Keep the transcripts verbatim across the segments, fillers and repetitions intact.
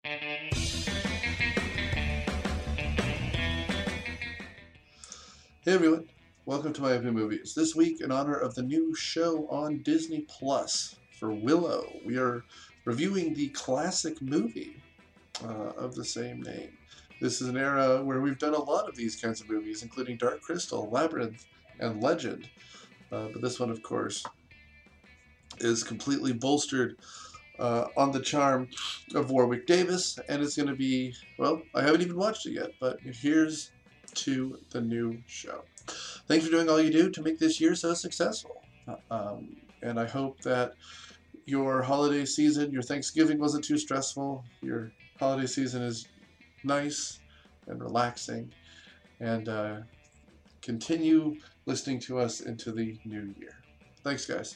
Hey everyone, welcome to My Opium Movies. This week, in honor of the new show on Disney Plus for Willow, we are reviewing the classic movie uh, of the same name. This is an era where we've done a lot of these kinds of movies, including Dark Crystal, Labyrinth, and Legend. Uh, but this one, of course, is completely bolstered uh, on the charm of Warwick Davis, and it's going to be, well, I haven't even watched it yet, but here's to the new show. Thanks for doing all you do to make this year so successful. Um, and I hope that your holiday season, your Thanksgiving wasn't too stressful. Your holiday season is nice and relaxing. And uh, continue listening to us into the new year. Thanks, guys.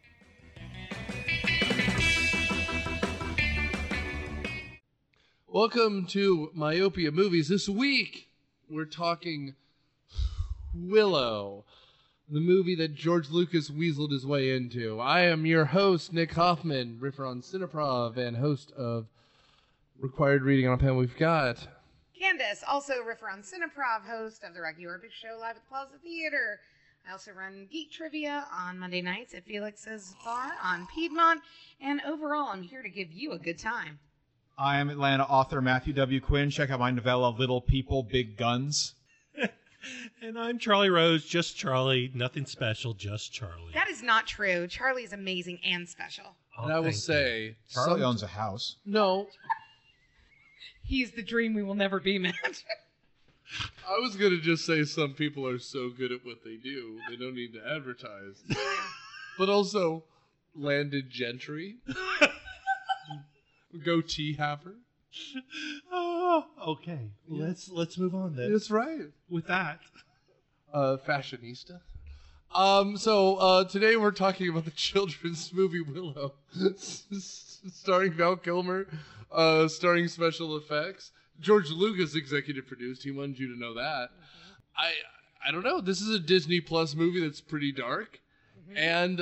Welcome to Myopia Movies. This week, we're talking Willow, the movie that George Lucas weaseled his way into. I am your host, Nick Hoffman, riffer on Cineprov, and host of Required Reading on Pen. We've got Candace, also riffer on Cineprov, host of the Rocky Horror Picture Show live at the Plaza Theater. I also run Geek Trivia on Monday nights at Felix's Bar on Piedmont, and overall, I'm here to give you a good time. I am Atlanta author Matthew W. Quinn. Check out my novella, Little People, Big Guns. And I'm Charlie Rose, just Charlie, nothing special, just Charlie. That is not true. Charlie is amazing and special. Oh, and I will thank say... you. Charlie some... owns a house. No. He's the dream we will never be, Matt. I was going to just say some people are so good at what they do, they don't need to advertise. But also, landed gentry. Goatee haver. Oh, okay. Yeah. Let's let's move on then. That's right. With that, uh, fashionista. Um, so uh, today we're talking about the children's movie Willow, starring Val Kilmer, uh, starring special effects. George Lucas executive produced. He wanted you to know that. Mm-hmm. I I don't know. This is a Disney Plus movie that's pretty dark, mm-hmm. and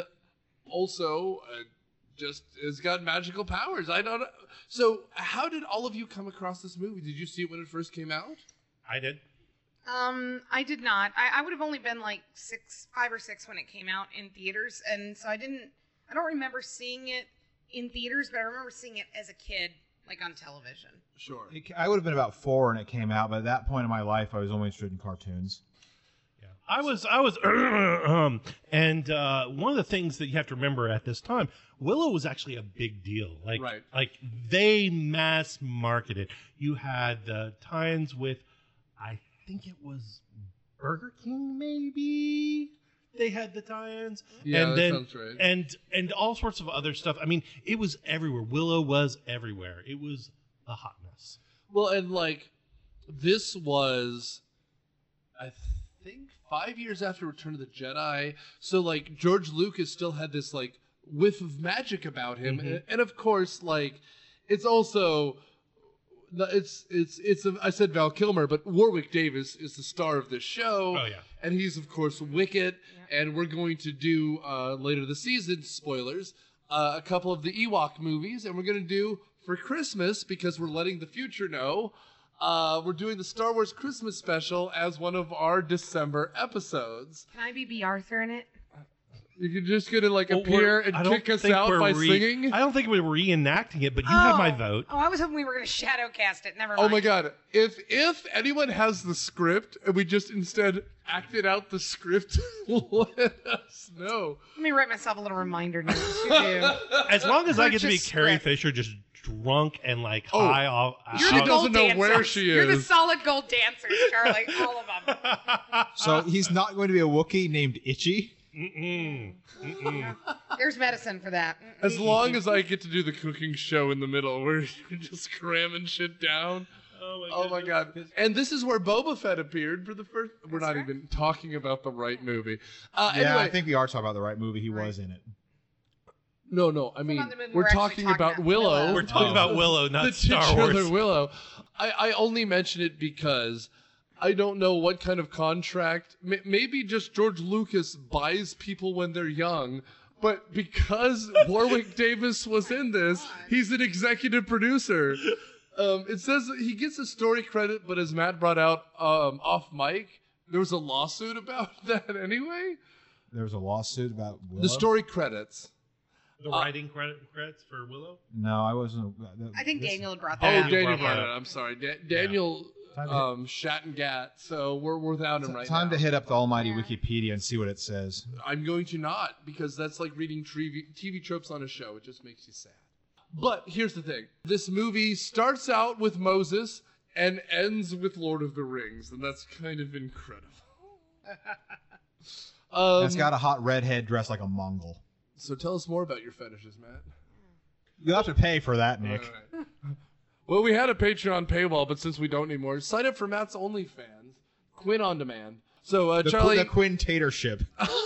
also. Uh, just has got magical powers. I don't know. So how did all of you come across this movie? Did you see it when it first came out? I did. Um, I did not. I, I would have only been like six, five or six when it came out in theaters, and so I didn't. I don't remember seeing it in theaters, but I remember seeing it as a kid, like on television. Sure. It, I would have been about four when it came out, but at that point in my life, I was only interested in cartoons. I was, I was, um, and uh, one of the things that you have to remember at this time, Willow was actually a big deal. Like, right. like they mass marketed. You had the tie-ins with, I think it was Burger King, maybe. They had the tie-ins, yeah, and that then sounds right. and and all sorts of other stuff. I mean, it was everywhere. Willow was everywhere. It was a hot mess. Well, and like this was, I think. think five years after Return of the Jedi, so like George Lucas still had this like whiff of magic about him, mm-hmm. and, and of course like it's also it's it's it's a, I said Val Kilmer, but Warwick Davis is the star of this show. Oh yeah, and he's of course Wicket, yeah. And we're going to do uh, later this season, spoilers, uh, a couple of the Ewok movies, and we're going to do for Christmas because we're letting the future know. Uh, we're doing the Star Wars Christmas special as one of our December episodes. Can I be B. Arthur in it? You're just gonna like well, appear and kick us out by re- singing? I don't think we're reenacting it, but you oh. have my vote. Oh, I was hoping we were gonna shadow cast it. Never mind. Oh my god! If if anyone has the script and we just instead acted out the script, let us know. Let me write myself a little reminder note to do. As long as I get to be Purchase Carrie script. Fisher, just drunk and like Oh, high off. You're She the doesn't gold know dancers. where she You're the is. solid gold dancers, Charlie. All of them. So he's not going to be a Wookiee named Itchy? Mm-mm. Mm-mm. There's medicine for that. Mm-mm. As long as I get to do the cooking show in the middle where you're just cramming shit down. Oh my, Oh my god. And this is where Boba Fett appeared for the first... We're That's not right. even talking about the right movie. Uh, Yeah, anyway, I think we are talking about the right movie. He Right. was in it. No, no. I mean, not the movie we're, we're actually talking talking about about. Willow. Willow. We're talking Oh. about Willow, not the Star titular Wars. Willow. I, I only mention it because I don't know what kind of contract. M- maybe just George Lucas buys people when they're young. But because Warwick Davis was in this, he's an executive producer. Um, it says that he gets a story credit, but as Matt brought out um, off mic, there was a lawsuit about that anyway. There was a lawsuit about Willow? The story credits. The Uh, writing credit credits for Willow? No, I wasn't. that- I think this- Daniel had brought Oh, that Daniel up. Daniel brought brought that it. up. I'm sorry, Da- Daniel Time to- um, shat and gat. So we're without him right Time now. to hit up the almighty Yeah. Wikipedia and see what it says. I'm going to not, because that's like reading T V, T V tropes on a show. It just makes you sad. But here's the thing. This movie starts out with Moses and ends with Lord of the Rings, and that's kind of incredible. um, It's got a hot redhead dressed like a Mongol. so tell us more about your fetishes, Matt. You'll have to pay for that, Nick. All right. Well, we had a Patreon paywall, but since we don't anymore, sign up for Matt's OnlyFans, Quinn on Demand. So, uh, The, Charlie... the Quintatorship.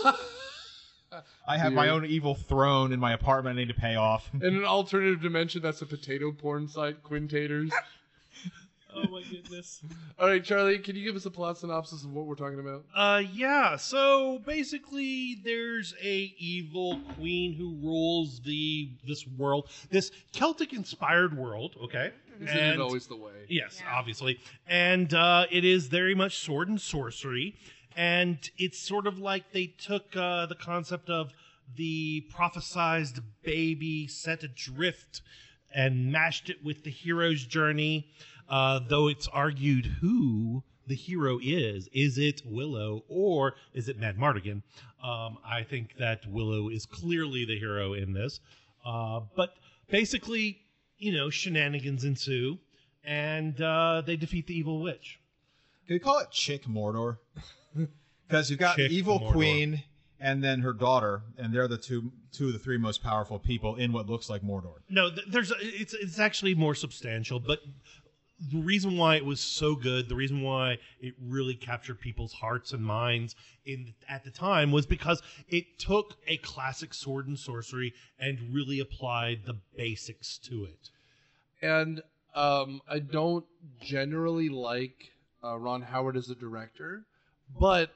I have my own evil throne in my apartment I need to pay off. In an alternative dimension, that's a potato porn site, Quintators. Oh my goodness. All right, Charlie, can you give us a plot synopsis of what we're talking about? Uh, yeah. So basically, there's a evil queen who rules the this world, this Celtic-inspired world. Okay, Isn't it always the way? yes, Yeah. obviously, and uh, it is very much sword and sorcery, and it's sort of like they took uh, the concept of the prophesized baby set adrift and mashed it with the hero's journey. Uh, though it's argued who the hero is. Is it Willow or is it Mad Mardigan? Um, I think that Willow is clearly the hero in this. Uh, but basically, you know, shenanigans ensue, and uh, they defeat the evil witch. Can we call it Chick Mordor? Because you've got Chick the evil Mordor. queen and then her daughter, and they're the two two of the three most powerful people in what looks like Mordor. No, th- there's it's it's actually more substantial, but the reason why it was so good, the reason why it really captured people's hearts and minds in at the time was because it took a classic sword and sorcery and really applied the basics to it. And um, I don't generally like uh, Ron Howard as a director, but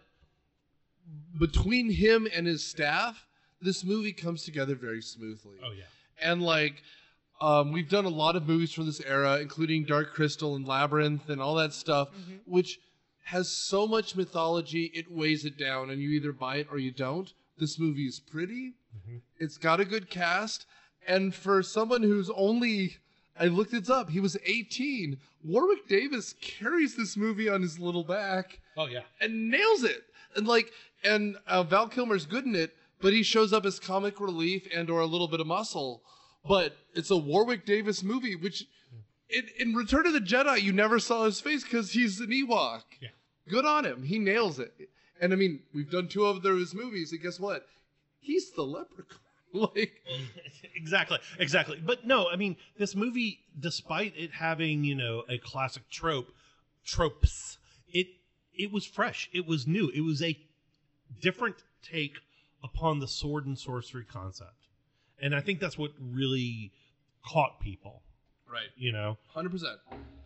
between him and his staff, this movie comes together very smoothly. Oh yeah. And like, um, we've done a lot of movies from this era, including Dark Crystal and Labyrinth and all that stuff, which has so much mythology, it weighs it down, and you either buy it or you don't. This movie is pretty. It's got a good cast. And for someone who's only, I looked it up, he was eighteen. Warwick Davis carries this movie on his little back Oh yeah. and nails it. And like, and uh, Val Kilmer's good in it, but he shows up as comic relief and or a little bit of muscle. But it's a Warwick Davis movie, which in, in Return of the Jedi, you never saw his face because he's an Ewok. Yeah. Good on him. He nails it. And I mean, we've done two of his movies, and guess what? He's the leprechaun. Like, Exactly, exactly. But no, I mean, this movie, despite it having, you know, a classic trope, tropes, it it was fresh. It was new. It was a different take upon the sword and sorcery concept. And I think that's what really caught people, right. you know? one hundred percent.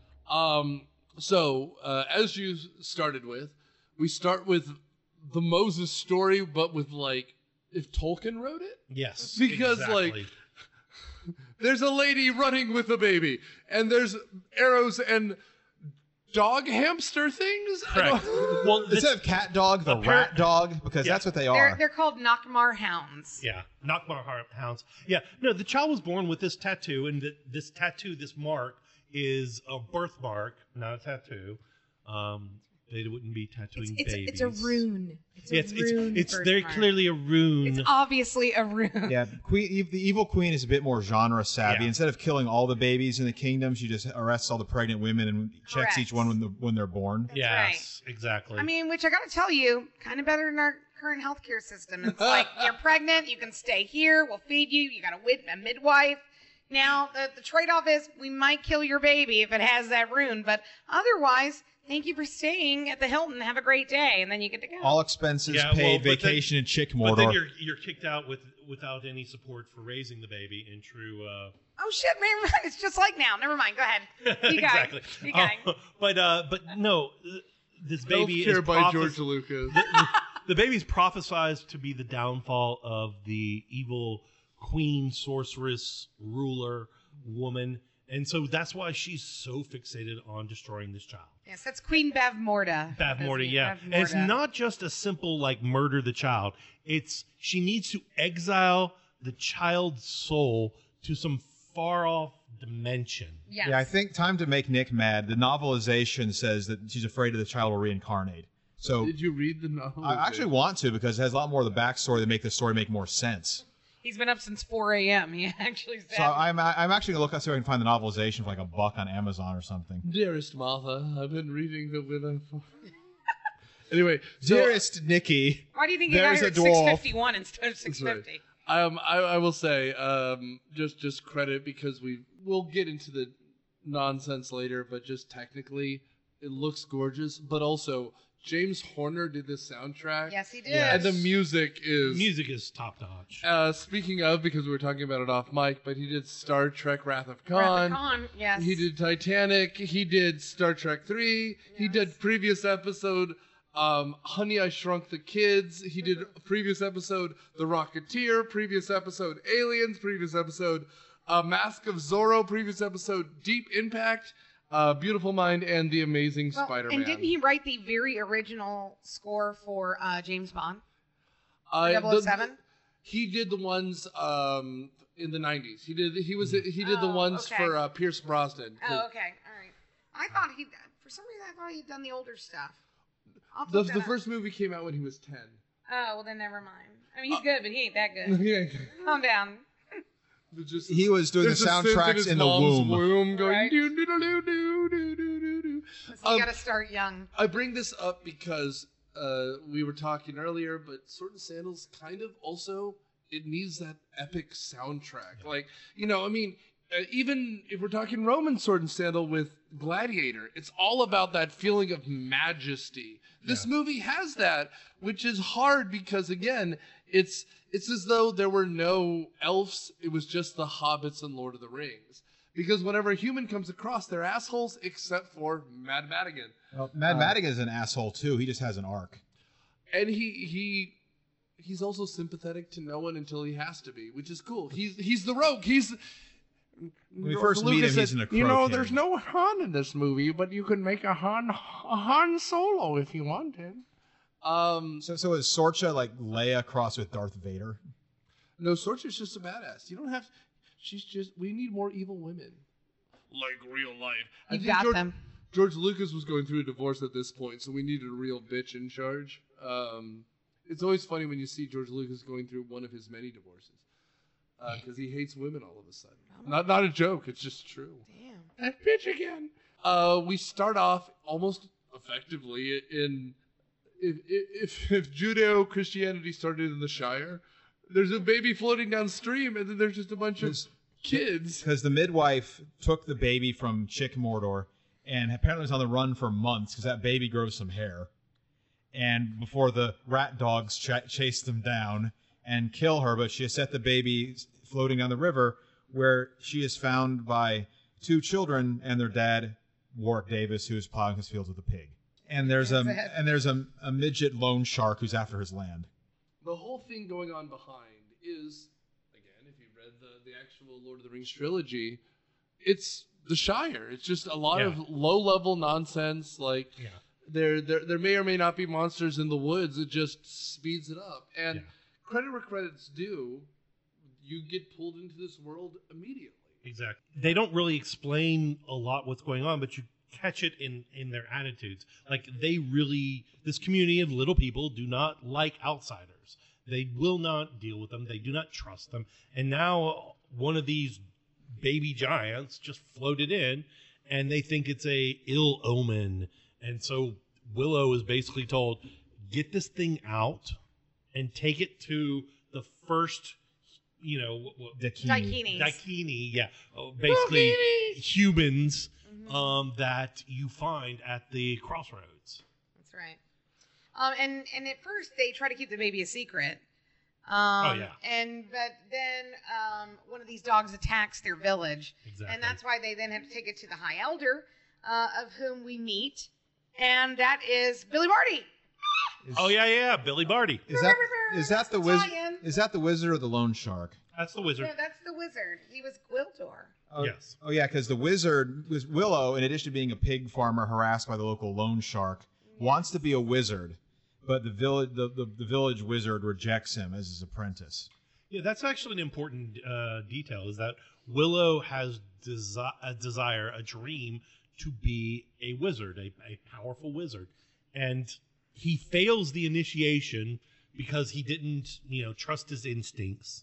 Um, so, uh, as you started with, we start with the Moses story, but with, like, if Tolkien wrote it? Yes. Because, like, exactly. There's a lady running with a baby, and there's arrows and dog hamster things? I Correct. don't- Well, this, Instead of cat dog, the Appar- rat dog, because Yeah. that's what they They're, are. they're called Nockmar hounds. yeah, Nockmar har- hounds. Yeah, no, the child was born with this tattoo, and th- this tattoo, this mark, is a birthmark, not a tattoo. Um, they wouldn't be It's, tattooing it's, babies. it's a rune. It's a Yeah, it's it's, rune it's very birthmark. clearly a rune. It's obviously a rune. Yeah, queen, e- the evil queen is a bit more genre savvy. Yeah. Instead of killing all the babies in the kingdom, she just arrests all the pregnant women and checks Correct. each one when, the, when they're born. That's yes, exactly. I mean, which I gotta tell you, kind of better than our current healthcare system. It's like you're pregnant, you can stay here, we'll feed you. You got a, wid- a midwife. Now the the trade off is we might kill your baby if it has that rune, but otherwise, thank you for staying at the Hilton. Have a great day, and then you get to go. All expenses Yeah, well, paid, but then- vacation in Chick but then Mordor. you're you're kicked out with without any support for raising the baby in true. Uh, oh shit, man! It's just like now. Never mind. Go ahead. Keep going. exactly. Keep going. Uh, but uh, but no, th- this baby is Healthcare by prophes- George Lucas. the, the, the baby's prophesized to be the downfall of the evil queen, sorceress, ruler, woman, And so that's why she's so fixated on destroying this child. Yes, that's Queen Bavmorda. Bavmorda, yeah. Bavmorda. And it's not just a simple, like, murder the child. It's she needs to exile the child's soul to some far-off dimension. Yes. Yeah, I think Time to Make Nick Mad, the novelization says that she's afraid of the child will reincarnate. So Did you read the novel? I actually want to because it has a lot more of the backstory that make the story make more sense. He's been up since four a.m. He actually said. So I'm I'm actually gonna look up see if I can find the novelization for like a buck on Amazon or something. Dearest Martha, I've been reading the Willow. For... anyway, so, Dearest Nikki, Why do you think he got there's here a at dwarf. six fifty-one instead of six fifty? Um, I, I will say, um, just just credit because we we'll get into the nonsense later, but just technically, it looks gorgeous. But also, James Horner did this soundtrack. Yes, he did. Yes. And the music is Music is top notch. Uh, speaking of, because we were talking about it off mic, but he did Star Trek: Wrath of Wrath Khan. of Khan, yes. He did Titanic. He did Star Trek three. He Yes. did previous episode, um, Honey, I Shrunk the Kids. He did previous episode, The Rocketeer. Previous episode, Aliens. Previous episode, uh, Mask of Zorro. Previous episode, Deep Impact. Uh, Beautiful Mind and The Amazing Well, Spider-Man. And didn't he write the very original score for uh, James Bond? Uh, double oh seven? the- He did the ones um, in the nineties. He did. He was. He did the Oh, ones okay. for uh, Pierce Brosnan. Oh, okay. All right. I thought he, for some reason, I thought he'd done the older stuff. I'll The, look that the up. first movie came out when he was ten. Oh, well, then never mind. I mean, he's good, but he ain't that good. Yeah. Calm down. There's Just, he was doing the there's a synth soundtracks his in the mom's womb. womb going Right. doo doo doo doo doo doo doo doo doo. Listen, Um, you gotta start young. I bring this up because uh, we were talking earlier, but Sword and Sandals kind of also it needs that epic soundtrack. Like you know, I mean, uh, even if we're talking Roman Sword and Sandal with Gladiator, it's all about that feeling of majesty. This Yeah. movie has that, which is hard because again, it's it's as though there were no elves. It was just the hobbits and Lord of the Rings. Because whenever a human comes across, they're assholes except for Mad Madigan. Well, Mad Uh, Madigan is an asshole too. He just has an arc. And he he he's also sympathetic to no one until he has to be, which is cool. He's he's the rogue. He's When we first meet him, he's in a crow You know, king." there's no Han in this movie, but you could make a Han a Han Solo if you wanted. Um, So, so is Sorcha like Leia crossed with Darth Vader? no, Sorcha's just a badass. You don't have. She's just. We need more evil women, like real life. I You think got George, them. George Lucas was going through a divorce at this point, so we needed a real bitch in charge. Um, it's always funny when you see George Lucas going through one of his many divorces, because he hates women all of a sudden. Not not a joke. It's just true. Damn. That bitch again. Uh, we start off almost effectively in if if, if Judeo Christianity started in the Shire, there's a baby floating downstream, and then there's just a bunch of Because- kids. Because the midwife took the baby from Chick Mordor and apparently was on the run for months because that baby grows some hair. And before the rat dogs ch- chase them down and kill her, but she has set the baby floating down the river where she is found by two children and their dad, Warwick Davis, who is plowing his fields with a pig. And there's a That's it. and there's a, a midget loan shark who's after his land. The whole thing going on behind is, again, if you've read the, the actual Lord of the Rings trilogy, it's the Shire. It's just a lot Yeah. of low-level nonsense. Like, Yeah. there, there there may or may not be monsters in the woods. It just speeds it up. And Yeah. credit where credit's due, you get pulled into this world immediately. Exactly. They don't really explain a lot what's going on, but you catch it in in their attitudes. Like they really, this community of little people do not like outsiders. They will not deal with them. They do not trust them. And now one of these baby giants just floated in, and they think it's a ill omen. And so Willow is basically told, get this thing out and take it to the first, you know, what, what, Dakini. Daikini. Daikini, yeah, oh, basically humans Mhm. um, that you find at the crossroads. That's right. Um, and and at first they try to keep the baby a secret. Um, Oh, yeah. And but then um, one of these dogs attacks their village, Exactly. and that's why they then have to take it to the High Elder, uh, of whom we meet, and that is Billy Barty. Is, Oh yeah, yeah, Billy Barty. Is that is that the wizard? Italian. Is that the wizard or the loan shark? That's the wizard. No, that's the wizard. He was Gwildor. Oh, Yes. Oh yeah, because the wizard was Willow, in addition to being a pig farmer harassed by the local loan shark, wants to be a wizard, but the village the, the, the village wizard rejects him as his apprentice. Yeah, that's actually an important uh, detail. Is that Willow has desi- a desire, a dream to be a wizard, a, a powerful wizard, and he fails the initiation because he didn't, you know, trust his instincts.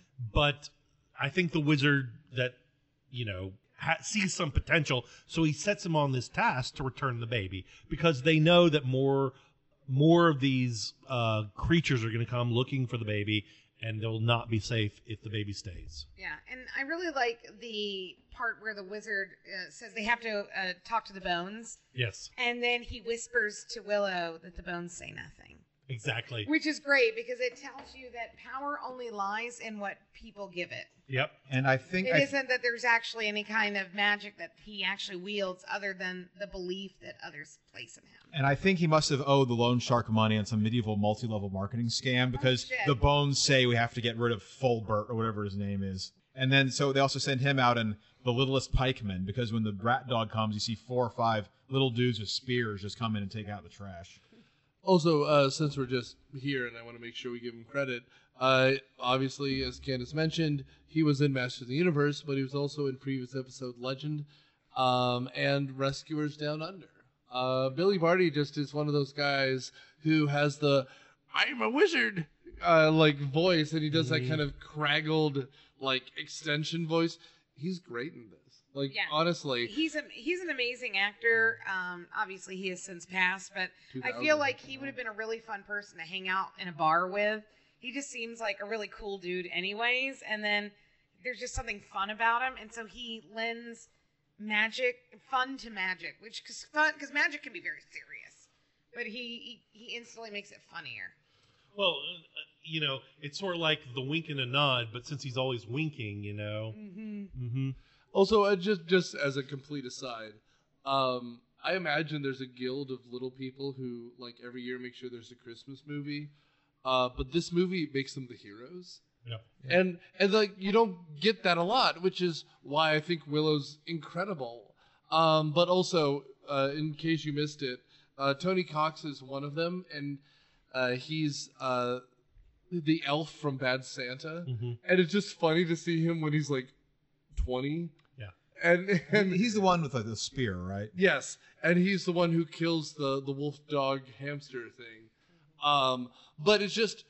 But I think the wizard that, you know, ha- sees some potential, so he sets him on this task to return the baby because they know that more, more of these uh, creatures are going to come looking for the baby, and they'll not be safe if the baby stays. Yeah, and I really like the part where the wizard uh, says they have to uh, talk to the bones, Yes, and then he whispers to Willow that the bones say nothing. exactly. Which is great because it tells you that power only lies in what people give it. Yep. And I think It I, isn't that there's actually any kind of magic that he actually wields other than the belief that others place in him. and I think he must have owed the loan shark money on some medieval multi-level marketing scam because shit. the bones say we have to get rid of Fulbert or whatever his name is. And then so they also send him out in the littlest pikemen because when the rat dog comes, you see four or five little dudes with spears just come in and take out the trash. Also, uh, since we're just here, and I want to make sure we give him credit, uh, obviously, as Candace mentioned, he was in Masters of the Universe, but he was also in previous episode Legend um, and Rescuers Down Under. Uh, Billy Barty just is one of those guys who has the "I'm a wizard" uh, like voice, and he does that kind of craggled like extension voice. He's great in this. Like Yeah. honestly, He's a, he's an amazing actor. Um, obviously, he has since passed, but I two thousand. feel like he would have been a really fun person to hang out in a bar with. He just seems like a really cool dude, anyways. And then there's just something fun about him, and so he lends magic, fun to magic, which because fun because magic can be very serious, but he, he he instantly makes it funnier. Well, uh, you know, it's sort of like the wink and a nod, but since he's always winking, you know. Mm-hmm. Mm-hmm. Also, uh, just just as a complete aside, um, I imagine there's a guild of little people who, like, every year make sure there's a Christmas movie. Uh, but this movie makes them the heroes, Yep. and and like you don't get that a lot, which is why I think Willow's incredible. Um, but also, uh, in case you missed it, uh, Tony Cox is one of them, and uh, he's uh, the elf from Bad Santa, Mm-hmm. and it's just funny to see him when he's like twenty. Yeah. And And and he's the one with like, the spear, right? yes, and he's the one who kills the the wolf dog hamster thing. Um, but it's just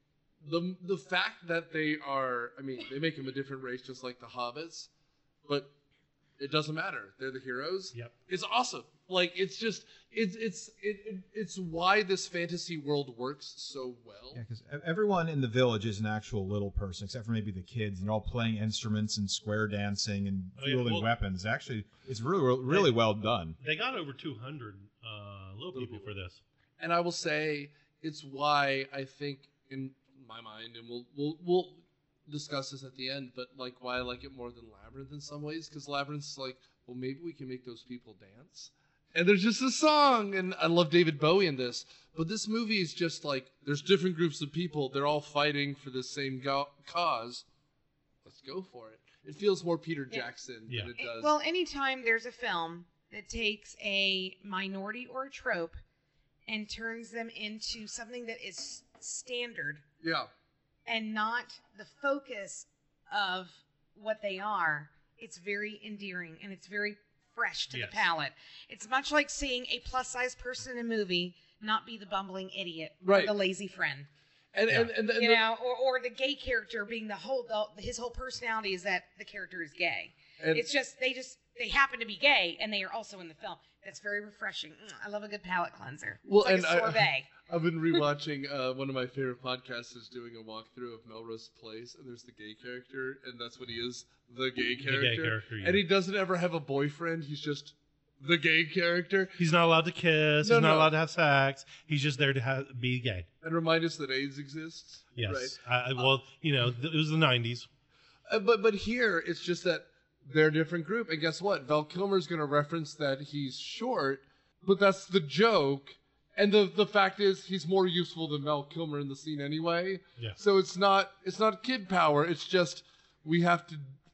the the fact that they are. I mean, they make him a different race, just like the hobbits, but it doesn't matter. They're the heroes. Yep. It's awesome. Like it's just it's it's it, it it's why this fantasy world works so well. Yeah, because everyone in the village is an actual little person, except for maybe the kids, and they're all playing instruments and square dancing and Oh, yeah, wielding well- weapons. Actually, it's really, really well done. They got over two hundred uh, little people for this. And I will say it's why I think in my mind, and we'll we'll we'll discuss this at the end, but like why I like it more than Labyrinth in some ways, because Labyrinth's like, well, maybe we can make those people dance. And there's just a song, and I love David Bowie in this, but this movie is just like, there's different groups of people, they're all fighting for the same go- cause. Let's go for it. It feels more Peter Yeah. Jackson Yeah. than it does. Well, anytime there's a film that takes a minority or a trope and turns them into something that is standard yeah. and not the focus of what they are, it's very endearing and it's very fresh to Yes. the palate. It's much like seeing a plus-size person in a movie not be the bumbling idiot Right. or the lazy friend. And, Yeah. and, and, and You the- know, or, or the gay character being the whole, the, his whole personality is that the character is gay. and- It's just, they just, they happen to be gay and they are also in the film. That's very refreshing. Mm, I love a good palate cleanser. Well, it's like and a I- sorbet. I've been rewatching uh, one of my favorite podcasts is doing a walkthrough of Melrose Place, and there's the gay character, and that's what he is, the gay The character. gay character, yeah. And he doesn't ever have a boyfriend, he's just the gay character. He's not allowed to kiss. No, he's not no. allowed to have sex. He's just there to have, be gay. And remind us that AIDS exists. Yes. I, I- well, you know, th- it was the nineties. Right? Uh, but, but here, it's just that they're a different group, and guess what? Val Kilmer's going to reference that he's short, but that's the joke. And the the fact is, he's more useful than Val Kilmer in the scene anyway. Yeah. So it's not it's not kid power. It's just we have to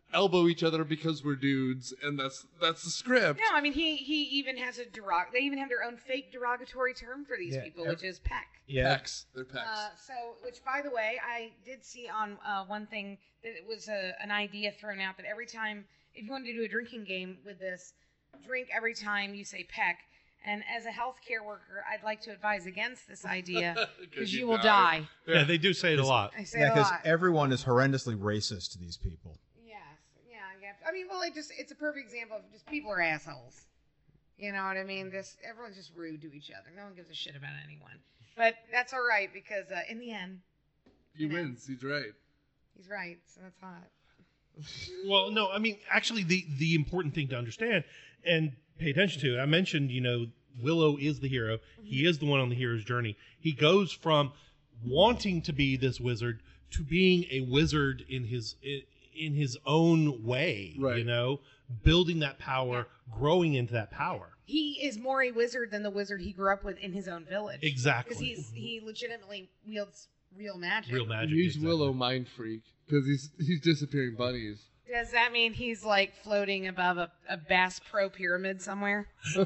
elbow each other because we're dudes, and that's that's the script. No, I mean he he even has a derog. They even have their own fake derogatory term for these Yeah, people, ev- which is peck. Yeah. Pecs. They're pecs. Uh, so, which by the way, I did see on uh, one thing that it was a, an idea thrown out that every time, if you wanted to do a drinking game with this, drink every time you say peck. And as a healthcare worker, I'd like to advise against this idea because you, you will die. die. Yeah, they do say it a lot. I say Yeah, it a because lot. everyone is horrendously racist to these people. Yes. Yeah. Yeah. I mean, well, it just it's a perfect example of just people are assholes. You know what I mean? Just everyone's just rude to each other. No one gives a shit about anyone. But that's all right because uh, in the end, He wins. He's right. he's right. So that's hot. Well, no, I mean, actually, the the important thing to understand and pay attention to. I mentioned, you know, Willow is the hero. He is the one on the hero's journey. He goes from wanting to be this wizard to being a wizard in his in his own way. Right. You know, building that power, growing into that power. He is more a wizard than the wizard he grew up with in his own village. Exactly. Because he's he legitimately wields real magic. Real magic. He's exactly. Willow mind freak because he's he's disappearing bunnies. Does that mean he's like floating above a, a Bass Pro pyramid somewhere?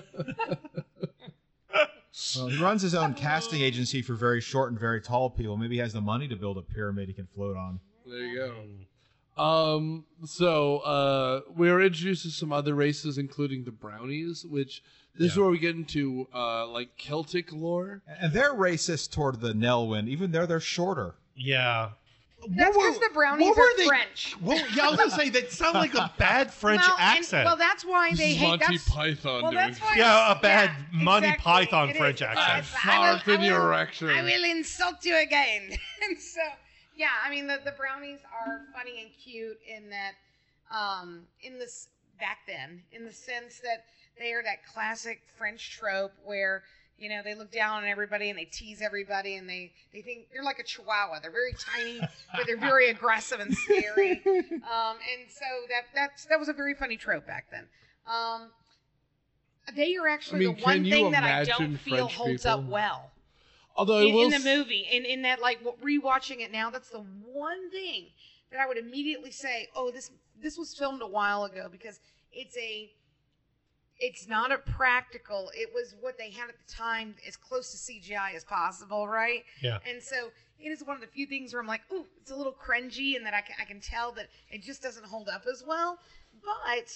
Well, he runs his own casting agency for very short and very tall people. Maybe he has the money to build a pyramid he can float on. There you go. Um. So, uh, we were introduced to some other races, including the brownies, which this is Yeah. where we get into uh, like Celtic lore. And they're racist toward the Nelwyn. Even there, they're shorter. Yeah. That's What because were- the brownies what were are they- French. Well, yeah, I was gonna say they sound like a bad French well, and- accent. well, that's why This they is hate Monty that's, Python well, doing. that's why, Yeah, a bad yeah, Monty exactly. Python It French is. accent. It's- I will- Fart in I your will- erection. I will insult you again. And so, yeah, I mean, the, the brownies are funny and cute in that, um, in this, back then, in the sense that they are that classic French trope where, you know, they look down on everybody and they tease everybody and they, they think they're like a chihuahua. They're very tiny, but they're very aggressive and scary. Um, and so that that's that was a very funny trope back then. Um, they are actually I mean, the one can you thing that I imagine don't feel French holds people? up well Although I in, will in the s- movie. In in that like w- rewatching it now, that's the one thing that I would immediately say, oh, this this was filmed a while ago because it's a it's not a practical. It was what they had at the time, as close to C G I as possible, right? Yeah. And so it is one of the few things where I'm like, ooh, it's a little cringy, and that I can, I can tell that it just doesn't hold up as well. But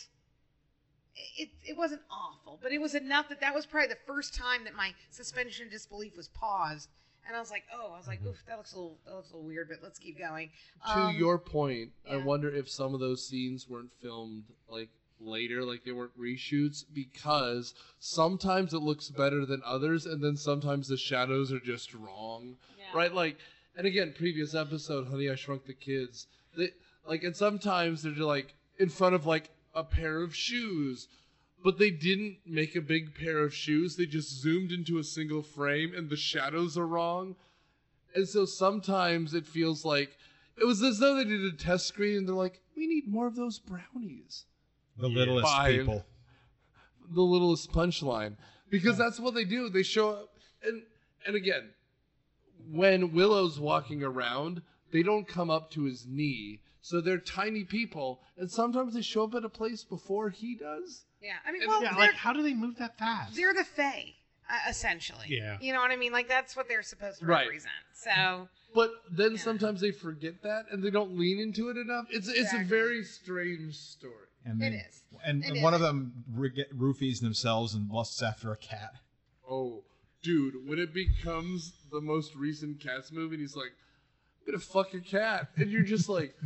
it it wasn't awful, but it was enough that that was probably the first time that my suspension of disbelief was paused, and I was like, oh, I was like, oof, that looks a little that looks a little weird, but let's keep going. to Um, your point, I yeah. wonder if some of those scenes weren't filmed like later, like they weren't reshoots, because sometimes it looks better than others, and then sometimes the shadows are just wrong, yeah. right? Like, and again, previous episode, Honey, I Shrunk the Kids, they like, and sometimes they're just like in front of like a pair of shoes. But they didn't make a big pair of shoes. They just zoomed into a single frame and the shadows are wrong. And so sometimes it feels like it was as though they did a test screen and they're like, we need more of those brownies. The Yeah. littlest Fine. people. The littlest punchline. Because that's what they do. They show up. And, and again, when Willow's walking around, they don't come up to his knee. So they're tiny people. And sometimes they show up at a place before he does. Yeah, I mean, And- well, Yeah, they're, like how do they move that fast? they're the Fae, uh, essentially. Yeah. You know what I mean? Like, that's what they're supposed to Right. represent. So, But then Yeah. sometimes they forget that and they don't lean into it enough. It's it's a Exactly. very strange story. And It then, is. And, It and is. one of them re- get- roofies themselves and lusts after a cat. Oh, dude, when it becomes the most recent Cats movie, and he's like, "I'm gonna fuck a cat," and you're just like,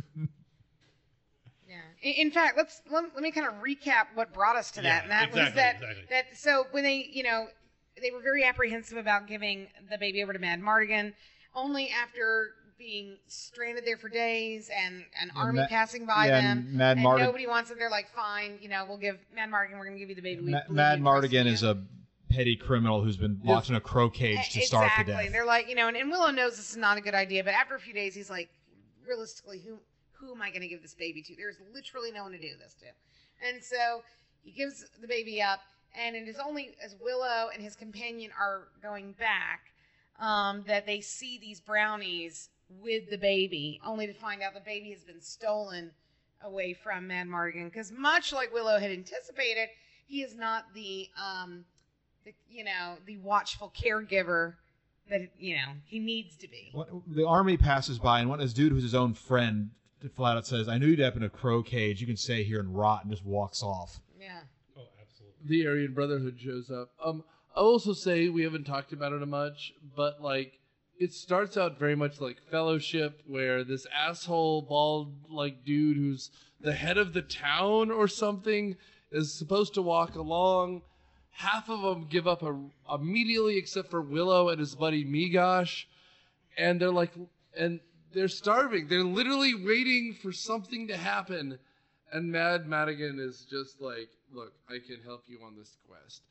yeah. In, in fact, let's let, let me kind of recap what brought us to that. Yeah, and that was exactly, that exactly. that so when they, you know, they were very apprehensive about giving the baby over to Mad Mardigan, only after being stranded there for days and an Yeah, army Ma- passing by yeah, them. and Mad and Mardi- nobody wants it. They're like, fine, you know, we'll give Mad Mardigan. We're gonna give you the baby. We Ma- believe Mad you, trust Mardigan you. is a petty criminal who's been locked in a crow cage to E- starve to exactly. death. They're like, you know, and, and Willow knows this is not a good idea, but after a few days, he's like, realistically, who who am I going to give this baby to? There's literally no one to do this to. And so he gives the baby up, and it is only as Willow and his companion are going back um, that they see these brownies with the baby, only to find out the baby has been stolen away from Mad Mardigan, because much like Willow had anticipated, he is not the, um, the you know, the watchful caregiver that, you know, he needs to be. What, the army passes by, and what this dude who's his own friend flat out says, "I knew you'd end up in a crow cage. You can stay here and rot," and just walks off. Yeah. Oh, absolutely. The Aryan Brotherhood shows up. Um, I'll also say we haven't talked about it much, but like it starts out very much like Fellowship, where this asshole bald like dude who's the head of the town or something is supposed to walk along. Half of them give up a, immediately, except for Willow and his buddy Migosh, and they're like, and they're starving. They're literally waiting for something to happen, and Mad Madigan is just like, "Look, I can help you on this quest."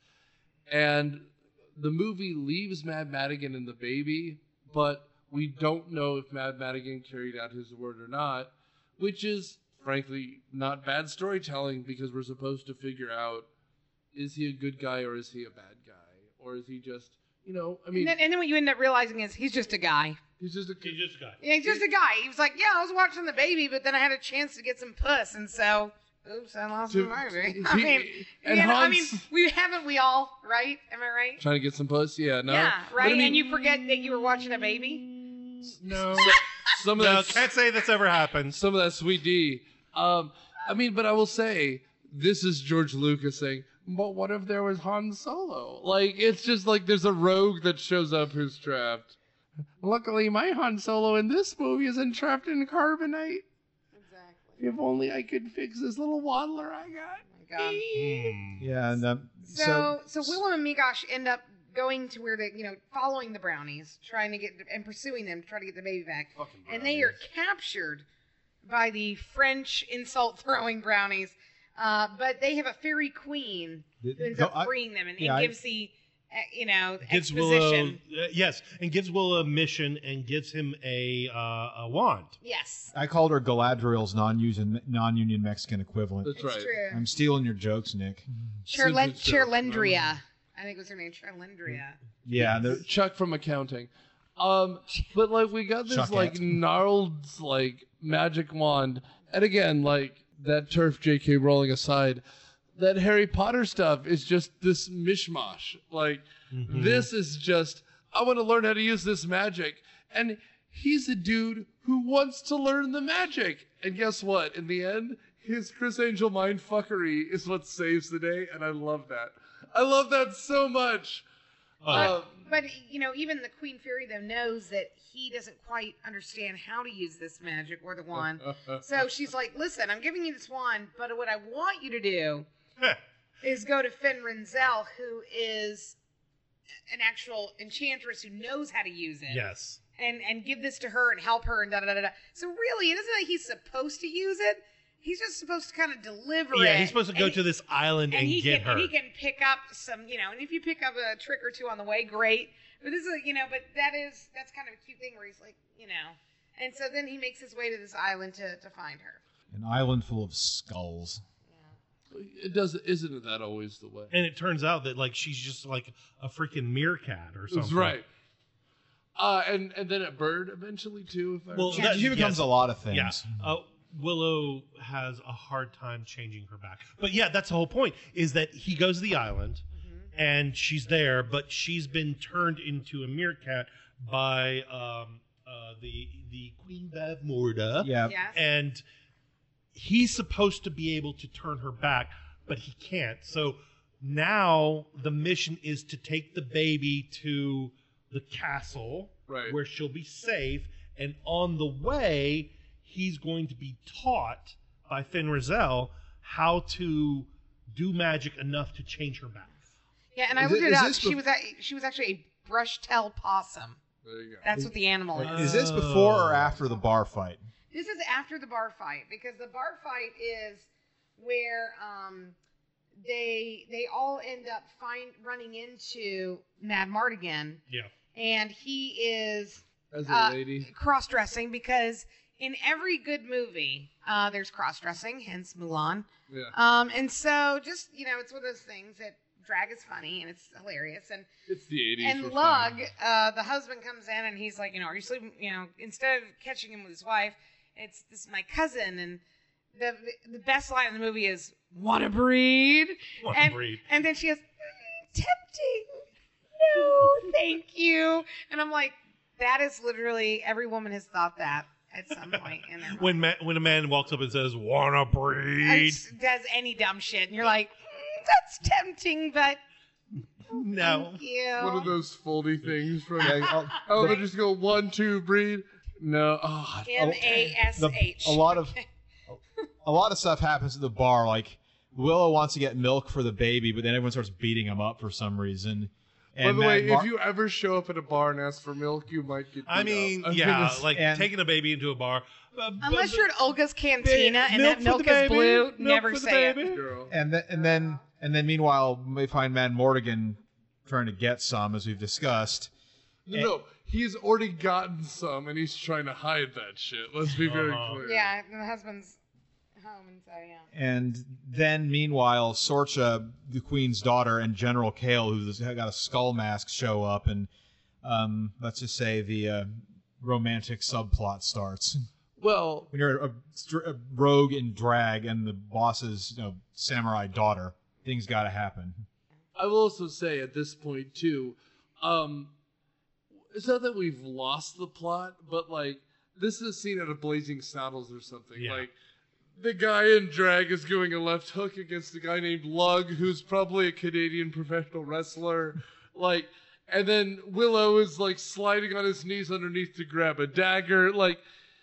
And the movie leaves Mad Madigan and the baby, but we don't know if Mad Madigan carried out his word or not, which is, frankly, not bad storytelling, because we're supposed to figure out, is he a good guy or is he a bad guy? Or is he just, you know, I mean... And then, and then what you end up realizing is he's just a guy. He's just a... He just got. Yeah, he's just a guy. He was like, yeah, I was watching the baby, but then I had a chance to get some puss, and so... Oops, I lost To- my baby. he- I mean, and you know, I mean, Hans- we haven't we all, right? Am I right? Trying to get some puss? Yeah, no? Yeah, But right. I mean, And you forget that you were watching a baby. No. Some of No, that... can't say that's ever happened. Some of that sweet D. Um, I mean, but I will say, this is George Lucas saying, but what if there was Han Solo? Like, it's just like there's a rogue that shows up who's trapped. Luckily, my Han Solo in this movie isn't trapped in carbonite. Exactly. If only I could fix this little waddler I got. Oh my God. Hmm. Yeah, and um, So, so Willow and Migosh end up going to where they, you know, following the brownies, trying to get and pursuing them to try to get the baby back, and they are captured by the French insult-throwing brownies. Uh, but they have a fairy queen who ends Go- up I- freeing them and, and yeah, I- gives the, uh, you know, Gives Willow, exposition. uh, yes, and gives Willow a mission and gives him a uh, a wand. Yes, I called her Galadriel's non-union non-union Mexican equivalent. That's it's right. true. I'm stealing your jokes, Nick. Charlen- Since it's a- Charlendria. I think was her name, Charlendria. Yeah, and they're- Chuck from accounting. Um, but like we got this Chuck like it. gnarled like magic wand, and again like that turf J K Rowling aside, that Harry Potter stuff is just this mishmash. Like Mhm. this is just I want to learn how to use this magic, and he's a dude who wants to learn the magic, and guess what? In the end, his Chris Angel mind fuckery is what saves the day, and I love that. I love that so much. Oh, Uh, But, you know, even the Queen Fairy, though, knows that he doesn't quite understand how to use this magic or the wand. So she's like, listen, I'm giving you this wand, but what I want you to do is go to Finn Rinzel, who is an actual enchantress who knows how to use it. yes. And and give this to her and help her and da da da da. So really, it isn't like he's supposed to use it. He's just supposed to kind of deliver it. Yeah, he's supposed to go And to this island and, and he get can her. and he can pick up some, you know, and if you pick up a trick or two on the way, great. But this is, a, you know, but that is that's kind of a cute thing where he's like, you know, and so then he makes his way to this island to to find her. an island full of skulls. It does. Isn't it that always the way? And it turns out that like she's just like a freaking meerkat or something. That's right. Uh, and and then a bird eventually too. If I Well, recall. that- She becomes yes. a lot of things. Yeah. Uh, Willow has a hard time changing her back. But yeah, that's the whole point, is that he goes to the island and she's there, but she's been turned into a meerkat by um, uh, the the Queen Bavmorda. Yeah. Yes. And he's supposed to be able to turn her back, but he can't. So now the mission is to take the baby to the castle Right. where she'll be safe, and on the way he's going to be taught by Finn Rizal how to do magic enough to change her back. Yeah, and I Is looked it- it is up. this She bef- was a, she was actually a brush-tailed possum. There you go. That's what the animal is. Is this before or after the bar fight? This is after the bar fight, because the bar fight is where um, they they all end up find running into Mad Mardigan, Yeah. and he is As a uh, lady. cross-dressing, because in every good movie uh, there's cross-dressing, hence Mulan. Yeah. Um, and so just, you know, it's one of those things that drag is funny and it's hilarious, and It's the eighties. and we're Lug, fine. uh, the husband, comes in and he's like, you know, are you sleeping? You know, instead of catching him with his wife, it's this is my cousin, and the the best line in the movie is "Wanna breed?" Wanna and, breed. and then she goes, mm, "Tempting, no, thank you." And I'm like, that is literally every woman has thought that at some point in their life. When ma- when a man walks up and says, "Wanna And breed?" s- does any dumb shit, and you're like, mm, that's tempting, but No. thank you. One of those foldy things from. Yeah, I'll- Oh, they just go one, two, breed. No. Oh, M A S H. the- a lot of a lot of stuff happens at the bar. Like Willow wants to get milk for the baby, but then everyone starts beating him up for some reason. by And the way, Matt Mar- if you ever show up at a bar and ask for milk, you might get. I beat mean, up. I'm yeah, gonna- like and- taking a baby into a bar. Uh, Unless but- you're at Olga's Cantina and milk that for milk the is baby, blue, milk never for the say it. baby. girl. and then and then and then meanwhile we find Mad Mortigan trying to get some, as we've discussed. No, no, he's already gotten some, and he's trying to hide that shit. Let's be very Uh-huh. clear. Yeah, and the husband's home, and so yeah. And then, meanwhile, Sorcha, the queen's daughter, and General Kale, who's got a skull mask, show up, and um, let's just say the uh, romantic subplot starts. Well, When you're a, a rogue in drag and the boss's you know, samurai daughter, things got to happen. I will also say at this point too, um, it's not that we've lost the plot, but like this is a scene out of Blazing Saddles or something. Yeah. Like the guy in drag is going a left hook against a guy named Lug, who's probably a Canadian professional wrestler. Like, and then Willow is like sliding on his knees underneath to grab a dagger. Like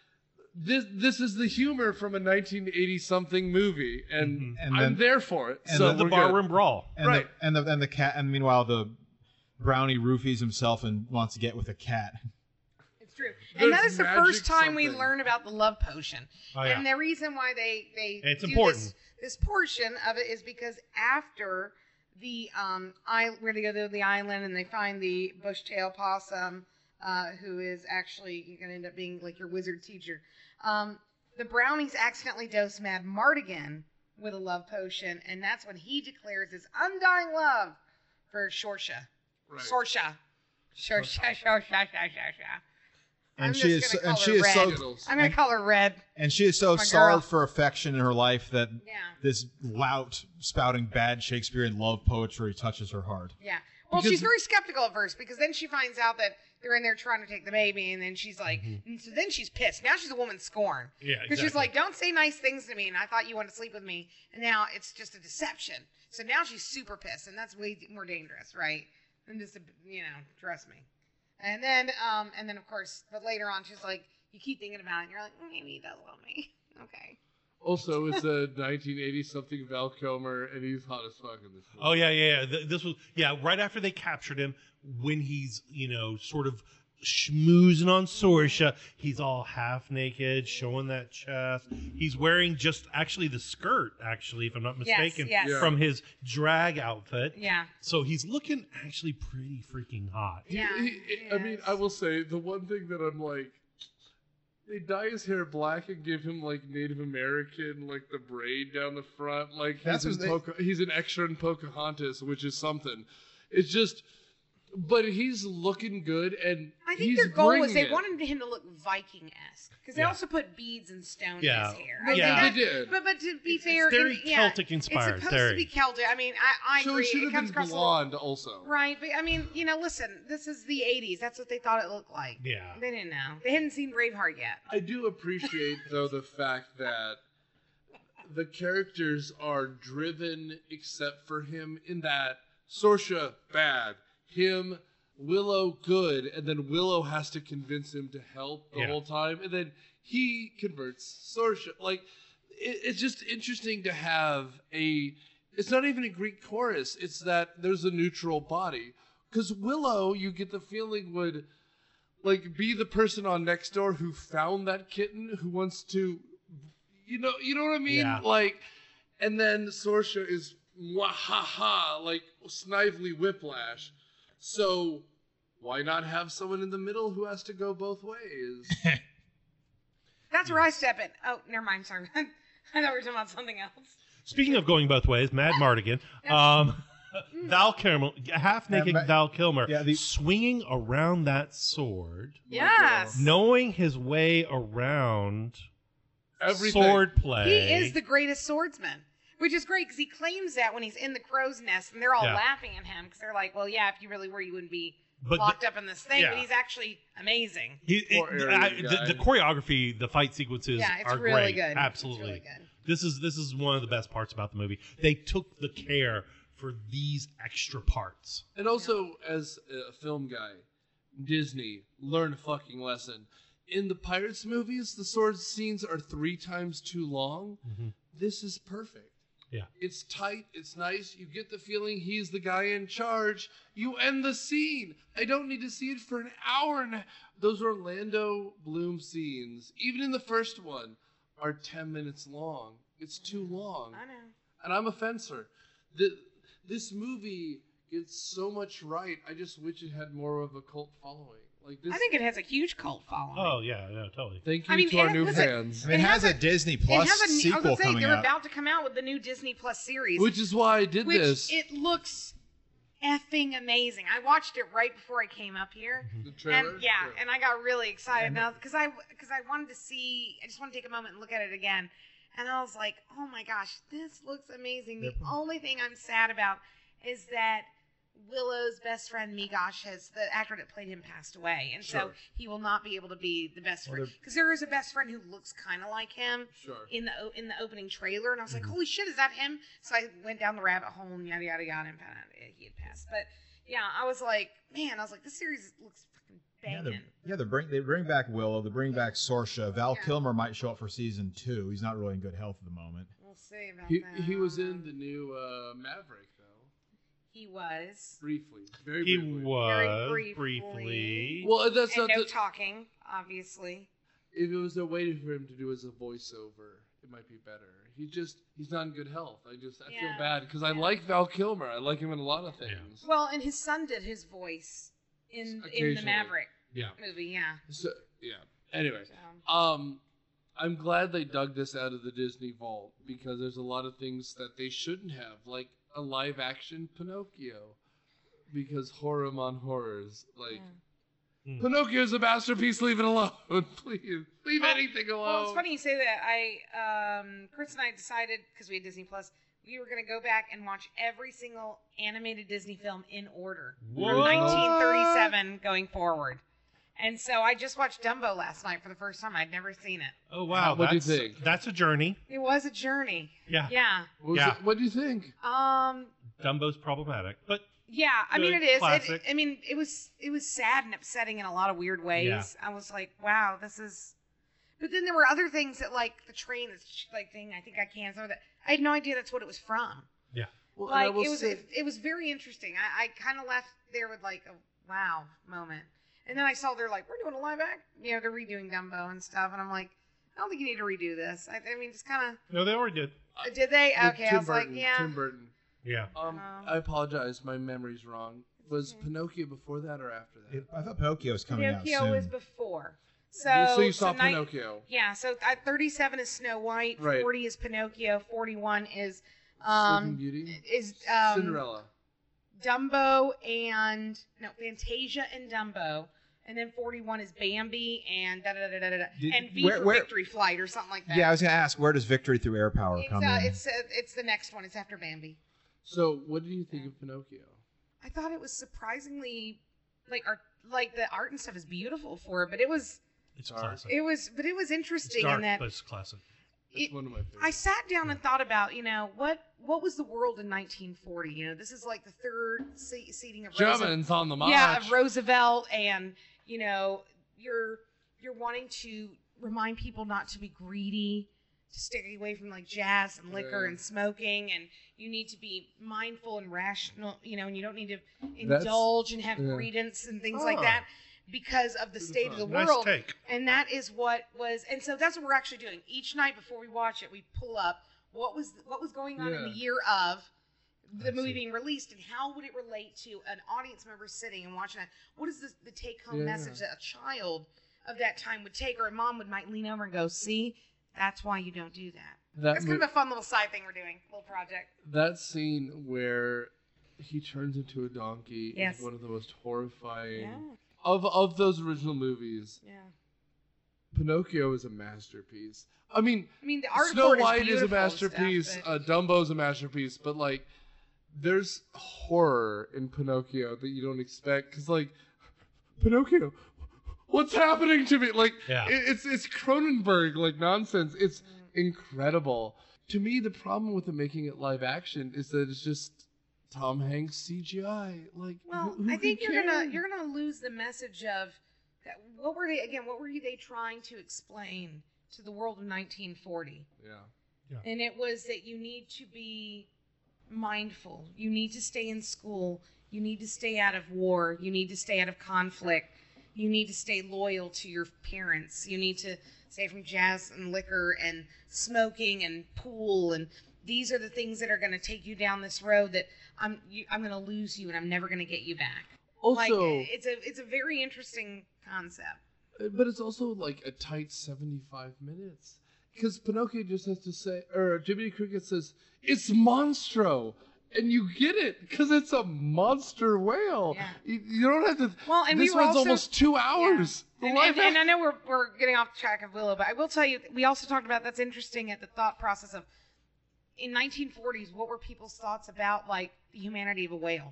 this, this is the humor from a nineteen eighty something movie, and, Mhm. And I'm then- there for it. and so then The we're barroom good. brawl. And Right. the and the and the cat and meanwhile the brownie roofies himself and wants to get with a cat. It's true. There's And that is the first magic time we something. learn about the love potion. Oh, yeah. And the reason why they they It's do important. This, this portion of it is because after the um I where they go to the island and they find the bushtail possum, uh, who is actually you're gonna end up being like your wizard teacher. Um, the brownies accidentally dose Mad Mardigan with a love potion, and that's when he declares his undying love for Sorsha. Right. Sorsha. Sorsha, Sorsha, Sorsha, Sorsha. And I'm she just is gonna and call she her is Red. so Skittles. I'm gonna call her Red. and she is so My girl. starved for affection in her life that Yeah. this lout spouting bad Shakespearean love poetry touches her heart. Yeah. Well, Because- she's very skeptical at first because then she finds out that they're in there trying to take the baby, and then she's like, and so then she's pissed. Now she's a woman scorn Yeah, because she's exactly. like, don't say nice things to me, and I thought you wanted to sleep with me, and now it's just a deception. So now she's super pissed, and that's way more dangerous, right? Than just, you know, trust me. And then, um, and then of course, but later on, she's like, you keep thinking about it, and you're like, mm, maybe he does love me. Okay. Also, it's a nineteen eighty something Val Kilmer, and he's hot as fuck in this movie. Oh yeah, yeah. yeah. Th- This was yeah. Right after they captured him, when he's you know sort of schmoozing on Sorsha, he's all half naked, showing that chest. He's wearing just actually the skirt, actually, if I'm not Yes, mistaken, yes. Yeah. from his drag outfit. Yeah. So he's looking actually pretty freaking hot. He- Yeah, he- he I mean, is. I will say the one thing that I'm like, they dye his hair black and give him like Native American, like the braid down the front. Like That's he's, in what they- Poca- he's an extra in Pocahontas, which is something. It's just, but he's looking good, and I think he's their goal was bringing they it. wanted him to look Viking-esque because they Yeah. also put beads and stones Yeah. in his hair. No, I Yeah. think they that- did. But but to be It's- fair, it's very in- yeah, Celtic inspired. It's supposed very. to be Celtic. I mean, I, I So agree. it should have comes been across a little- blonde, also. right? But I mean, you know, listen, this is the eighties. That's what they thought it looked like. Yeah. They didn't know. They hadn't seen Braveheart yet. I do appreciate though the fact that the characters are driven except for him in that Sorsha bad, him Willow good, and then Willow has to convince him to help the Yeah. whole time, and then he converts Sorsha. Like it, it's just interesting to have a. It's not even a Greek chorus. It's that there's a neutral body. Because Willow, you get the feeling would like be the person on Nextdoor who found that kitten who wants to, you know, you know what I mean? Yeah. Like, and then Sorsha is mwah ha ha like Snively Whiplash. So why not have someone in the middle who has to go both ways? That's where I step in. Oh, never mind. Sorry. I thought we were talking about something else. Speaking of going both ways, Mad Mardigan, um, Val Kilmer, half naked Yeah, Ma- Val Kilmer, yeah, the- swinging around that sword, Yes. knowing his way around Everything. sword play. He is the greatest swordsman, which is great because he claims that when he's in the crow's nest, and they're all Yeah. laughing at him because they're like, "Well, yeah, if you really were, you wouldn't be But locked the- up in this thing." yeah. But he's actually amazing. He, it- Poor area I- guy. the, the choreography, the fight sequences Yeah, it's are really great. good. Absolutely. It's really good. This is this is one of the best parts about the movie. They took the care for these extra parts. And also, as a film guy, Disney, learn a fucking lesson. In the Pirates movies, the sword scenes are three times too long. Mhm. This is perfect. Yeah. It's tight. It's nice. You get the feeling he's the guy in charge. You end the scene. I don't need to see it for an hour. And a- those Orlando Bloom scenes, even in the first one, are ten minutes long. It's too long. I know. And I'm a fencer. The, this movie gets so much right. I just wish it had more of a cult following. Like this. I think it has a huge cult following. Oh yeah, yeah, totally. Thank you I mean, to our it- new listen, fans. I mean, it, It has, has a, a- Disney It Plus has a, I was sequel gonna say coming they're out. about to come out with the new Disney Plus series, Which is why I did which this. it looks effing amazing. I watched it right before I came up here. The trailer? And yeah, and I got really excited now because I because I wanted to see. I just want to take a moment and look at it again, and I was like, oh my gosh, this looks amazing. The only thing I'm sad about is that Willow's best friend Migosh has the actor that played him passed away, and so Sure. he will not be able to be the best Well, friend they're- because there is a best friend who looks kind of like him Sure. in the o- in the opening trailer, and I was like, Mhm. "Holy shit, is that him?" So I went down the rabbit hole and yada yada yada, and found out he had passed. But yeah, I was like, man, I was like, this series looks fucking Yeah, banging. they're, yeah, they bring they bring back Willow, they bring back Sorsha. Val Yeah. Kilmer might show up for season two. He's not really in good health at the moment. We'll see about He, that. he was in the new uh, Maverick, though. He was. Briefly. Very He briefly. was briefly. briefly. Well, that's And not no the, talking, obviously. if it was a way for him to do as a voiceover, it might be better. He just he's not in good health. I just I Yeah. feel bad because I Yeah. like Val Kilmer. I like him in a lot of Yeah. things. Well, and his son did his voice in in the Occasionally. Maverick Yeah. movie. Yeah. So yeah. Anyway, So, um, I'm glad they dug this out of the Disney vault because there's a lot of things that they shouldn't have, like a live action Pinocchio, because horror on horrors, like. yeah. Mm. Pinocchio's a masterpiece. Leave it alone, please. Leave Well- anything alone. Well, it's funny you say that. I, um, Chris and I decided because we had Disney Plus, we were going to go back and watch every single animated Disney film in order from What? nineteen thirty-seven going forward. And so I just watched Dumbo last night for the first time. I'd never seen it. Oh wow, What do you that's, think? That's a journey. It was a journey. Yeah. Yeah. What, was Yeah. it- what do you think? Um. Dumbo's problematic, but Yeah. I mean, Good, it is. It, classic. I mean, it was. It was sad and upsetting in a lot of weird ways. Yeah. I was like, wow, this is. But then there were other things that, like the train, that's like thing. I think I can. Some of that. I had no idea that's what it was from. Well, and I Like will it was, say- it, it was very interesting. I, I kind of left there with like a wow moment, and then I saw they're like, we're doing a live act, you know, they're redoing Dumbo and stuff, and I'm like, I don't think you need to redo this. I, I mean, just kind of no, they already did. did they? With Okay, Tim I was Burton, like, yeah, Tim Burton. Yeah. Um, Um, I apologize. My memory's wrong. Was okay. Pinocchio before that or after that? It, I thought Pinocchio was coming Pinocchio out soon. was before. So, so you saw so ni- Pinocchio. Yeah, so uh, thirty-seven is Snow White, Right. forty is Pinocchio, forty-one is Sleeping um Beauty. is um Cinderella. Dumbo and no Fantasia and Dumbo, and then forty-one is Bambi and da da da da da da, Did- and V where- for where- Victory Flight or something like that. Yeah, I was gonna ask, where does Victory Through Air Power it's come uh, in? it's uh, it's the next one. It's after Bambi. So, what do you think of Pinocchio? I thought it was surprisingly like art, like the art and stuff is beautiful for it, but it was It's Dark. classic. it was but it was It's interesting dark, in that but it's classic. It's it, one of my favorites. I sat down and thought about, you know, what what was the world in nineteen forty? You know, this is like the third se- seating of Roosevelt. Germans on the march. Yeah, of Roosevelt, and you know, you're you're wanting to remind people not to be greedy, to stay away from like jazz and liquor Yeah. and smoking, and you need to be mindful and rational, you know, and you don't need to That's- indulge and have yeah. credence and things like Ah. that because of the Good state of the thought. Nice world. take. And that is what was, and so that's what we're actually doing. Each night before we watch it, we pull up what was what was going on in the Yeah. year of the I movie see. being released, and how would it relate to an audience member sitting and watching it? What is the, the take-home Yeah. message that a child of that time would take, or a mom would might lean over and go, "See, that's why you don't do that." That That's mo- kind of a fun little side thing we're doing, little project. that scene where he turns into a donkey Yes. is one of the most horrifying Yeah, of of those original movies. yeah. Pinocchio is a masterpiece. I mean, I mean, the art Snow board White is, is a beautiful and masterpiece. stuff, but- uh, Dumbo's a masterpiece. But like, there's horror in Pinocchio that you don't expect. Cause like, Pinocchio, what's happening to me? Like, Yeah. it, it's it's Cronenberg like nonsense. It's incredible. To me, the problem with the making it live action is that it's just Tom Hanks C G I. Like, Well, who, who I think can you're care? gonna you're gonna lose the message of that, what were they again? What were they trying to explain to the world of nineteen forty? Yeah. And it was that you need to be mindful. You need to stay in school. You need to stay out of war. You need to stay out of conflict. You need to stay loyal to your parents. You need to stay from jazz and liquor and smoking and pool, and these are the things that are going to take you down this road that I'm you, I'm going to lose you and I'm never going to get you back. Also, Like, it's a it's a very interesting concept. but it's also like a tight seventy-five minutes. Because Pinocchio just has to say, or Jiminy Cricket says, it's Monstro. And you get it, because it's a monster whale. Yeah. You, you don't have to. Well, and we this were one's also- almost two hours. The And, live and, and I action- know we're, we're getting off track of Willow, but I will tell you, we also talked about that's interesting at the thought process of in nineteen forties, what were people's thoughts about like the humanity of a whale?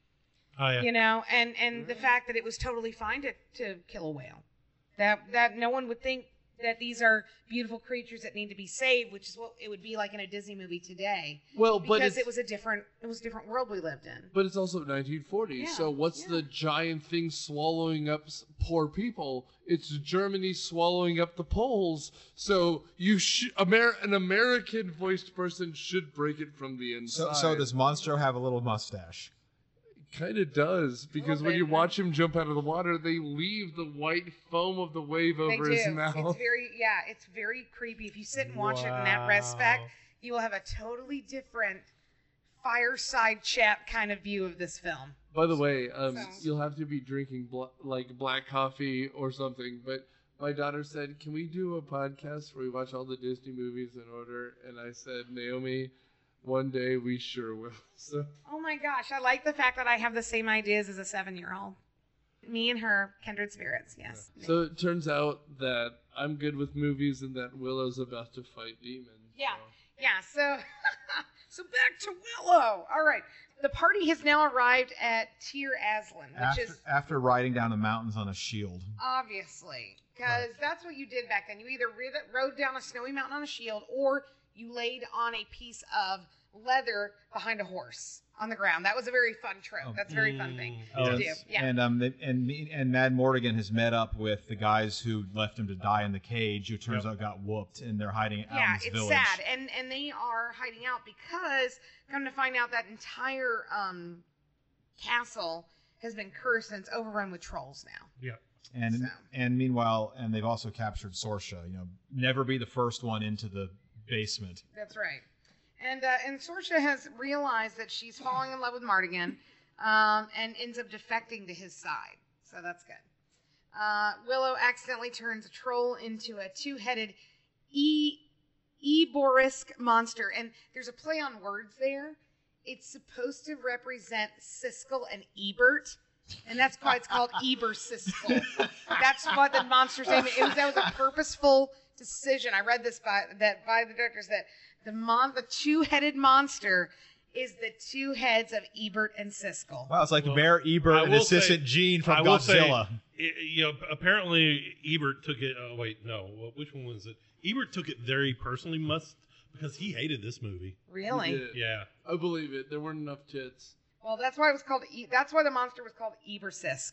Oh yeah. You know, and and the fact that it was totally fine to, to kill a whale, that that no one would think that these are beautiful creatures that need to be saved, which is what it would be like in a Disney movie today. well, but Because it's, it was a different it was a different world we lived in. but it's also nineteen forty. Yeah, so what's yeah. the giant thing swallowing up s- poor people? It's Germany swallowing up the Poles. So you should Amer- an American voiced person should break it from the So, inside. so does Monstro have a little mustache? Kind of does, because when bit, you yeah. watch him jump out of the water, they leave the white foam of the wave They over do. his mouth. It's very yeah, it's very creepy. If you sit and watch it in that respect, Wow. you will have a totally different fireside chat kind of view of this film. By the way, um, So- you'll have to be drinking bl- like black coffee or something. But my daughter said, "Can we do a podcast where we watch all the Disney movies in order?" And I said, "Naomi, one day we sure will." So Oh my gosh, I like the fact that I have the same ideas as a seven-year-old. Me and her, kindred spirits. Yes. So it turns out that I'm good with movies and that Willow's about to fight demons. Yeah. so. Yeah, so so back to Willow. All right. The party has now arrived at Tir Aslan, which After, is after riding down the mountains on a shield. obviously because that's what you did back then. You either rid- rode down a snowy mountain on a shield or you laid on a piece of leather behind a horse on the ground. That was a very fun trope. Oh. That's a very fun thing Mm, to oh, do. it's- Yeah. And um they- and me- and Mad Mortigan has met up with the guys who left him to die in the cage, who turns Yep. out got whooped, and they're hiding out Yeah, in this it's village. sad, and and they are hiding out because come to find out that entire um, castle has been cursed and it's overrun with trolls now. Yep. And So. and meanwhile, and they've also captured Sorsha. You know, never be the first one into the basement. That's right. And uh, and Sorsha has realized that she's falling in love with Mardigan, um, and ends up defecting to his side. So that's good. Uh, Willow accidentally turns a troll into a two-headed e Eborisk monster, and there's a play on words there. It's supposed to represent Siskel and Ebert, and that's why it's called Eber Siskel. That's what the monster's name. It was that was a purposeful decision. I read this by that by the directors that the mon the two-headed monster is the two heads of Ebert and Siskel. Wow, it's like Well, Mayor I Ebert and will Assistant say- Gene from I will say, Godzilla. it- you know, apparently Ebert took it. Oh wait, no. Well, which one was it? Ebert took it very personally, must because he hated this movie. Really? He did. Yeah. I believe it. There weren't enough tits. Well, that's why it was called. E- that's why the monster was called Ebersisk.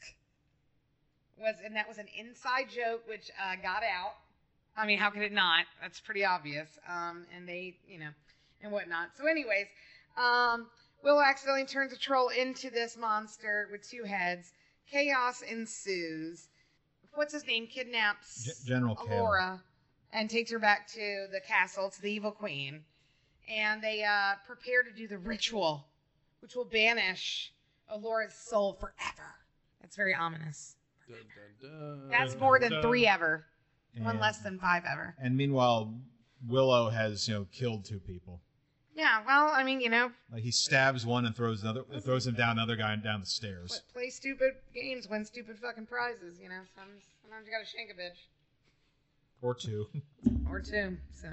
Was and that was an inside joke which uh, got out. I mean, how could it not? That's pretty obvious. Um, and they, you know, and whatnot. So, anyways, um, Willow accidentally turns a troll into this monster with two heads. Chaos ensues. What's his name? Kidnaps G- General Kale. Alora and takes her back to the castle, to the evil queen. And they uh, prepare to do the ritual, which will banish Alora's soul forever. That's very ominous. Dun, dun, dun. That's more than Dun. three ever. One And- less than five ever. And meanwhile, Willow has you know killed two people. Yeah, well, I mean, you know, Like he stabs one and throws another, throws him down the other guy down the stairs. what, play stupid games, win stupid fucking prizes, you know. Sometimes, sometimes you gotta shank a bitch. or two. Or two. So.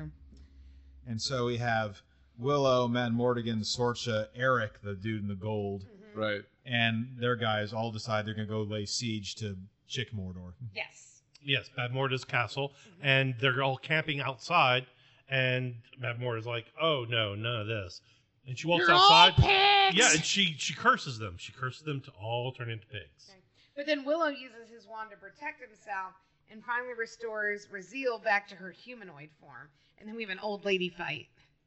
And so we have Willow, Madmortigan, Sorcha, Eric, the dude in the gold, Right. and their guys all decide they're going to go lay siege to Chick Mordor. Yes. Yes, Bad Morta's castle, and they're all camping outside, and Bad Morta's like, "Oh no, none of this." And she walks You're outside. all pigs! Yeah, and she she curses them. She curses them to all turn into pigs. Okay. But then Willow uses his wand to protect himself and finally restores Raziel back to her humanoid form. And then we have an old lady fight.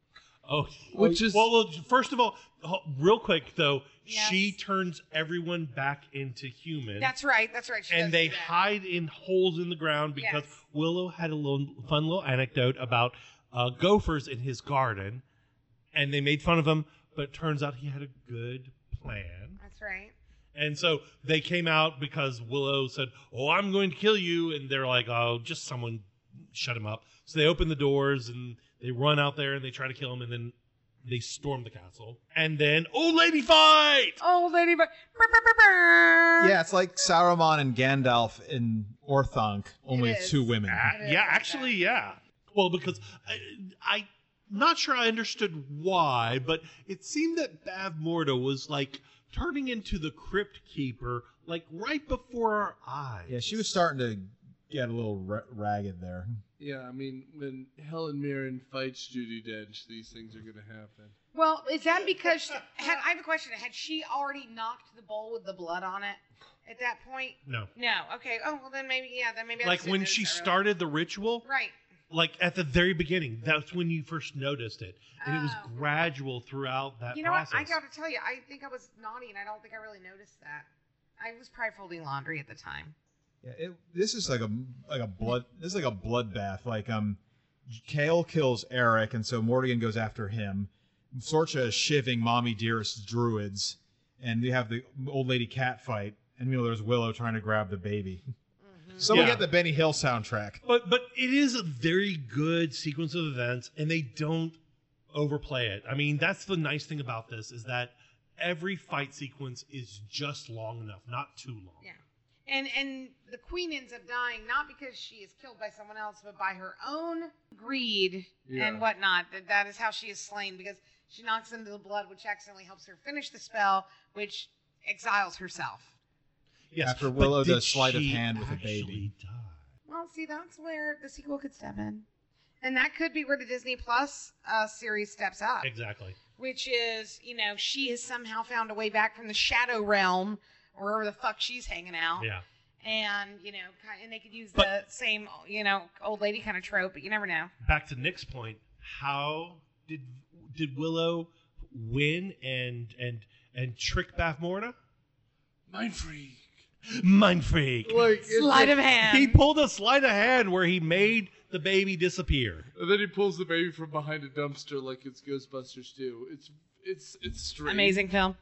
Oh, Which is- well, well. First of all, ho- real quick though, Yes. she turns everyone back into human. That's right. That's right. She does and they do that. hide in holes in the ground because Yes. Willow had a little fun little anecdote about uh, gophers in his garden, and they made fun of him. But it turns out he had a good plan. That's right. And so they came out because Willow said, "Oh, I'm going to kill you," and they're like, "Oh, just someone shut him up." So they open the doors and they run out there and they try to kill him, and then they storm the castle. And then old lady fight. Old lady fight. Brr, brr, brr, brr. Yeah, it's like Saruman and Gandalf in Orthanc, only is. two women. Ah, It is yeah, like actually, that. yeah. Well, because I, I, not sure I understood why, but it seemed that Bav Morda was like turning into the Crypt Keeper, like right before our eyes. Yeah, she was starting to get a little ra- ragged there. Yeah, I mean, when Helen Mirren fights Judi Dench, these things are going to happen. Well, is that because she, had, I have a question. Had she already knocked the bowl with the blood on it at that point? No, No. Okay. Oh, well then maybe yeah. Then maybe I like just didn't when notice she that earlier. started the ritual, Right. like at the very beginning, that's when you first noticed it, and it was Oh. gradual throughout that You know process. what? I got to tell you, I think I was naughty, and I don't think I really noticed that. I was probably folding laundry at the time. Yeah, it, this is like a like a blood. This is like a bloodbath. Like um, Kale kills Eric, and so Mortigan goes after him. Sorcha is shivving Mommy Dearest's druids, and we have the old lady cat fight. And you know, there's Willow trying to grab the baby. So we Yeah. get the Benny Hill soundtrack. But but it is a very good sequence of events, and they don't overplay it. I mean, that's the nice thing about this is that every fight sequence is just long enough, not too long. Yeah. And and the queen ends up dying not because she is killed by someone else, but by her own greed Yeah. and whatnot. That that is how she is slain because she knocks into the blood, which accidentally helps her finish the spell, which exiles herself. Yes, After but Willow did does sleight of she hand with a actually baby. die? Well, see, that's where the sequel could step in, and that could be where the Disney Plus uh, series steps up. Exactly. Which is, you know, she has somehow found a way back from the Shadow Realm, or wherever the fuck she's hanging out. Yeah. And, you know, ki- and they could use But- the same, you know, old lady kind of trope, but you never know. Back to Nick's point, how did did Willow win and and and trick Bath Morda? Mind freak. Mind freak. Like, it's Sleight like- of hand. He pulled a sleight of hand where he made the baby disappear. And then he pulls the baby from behind a dumpster like it's Ghostbusters too. It's it's it's strange. Amazing film.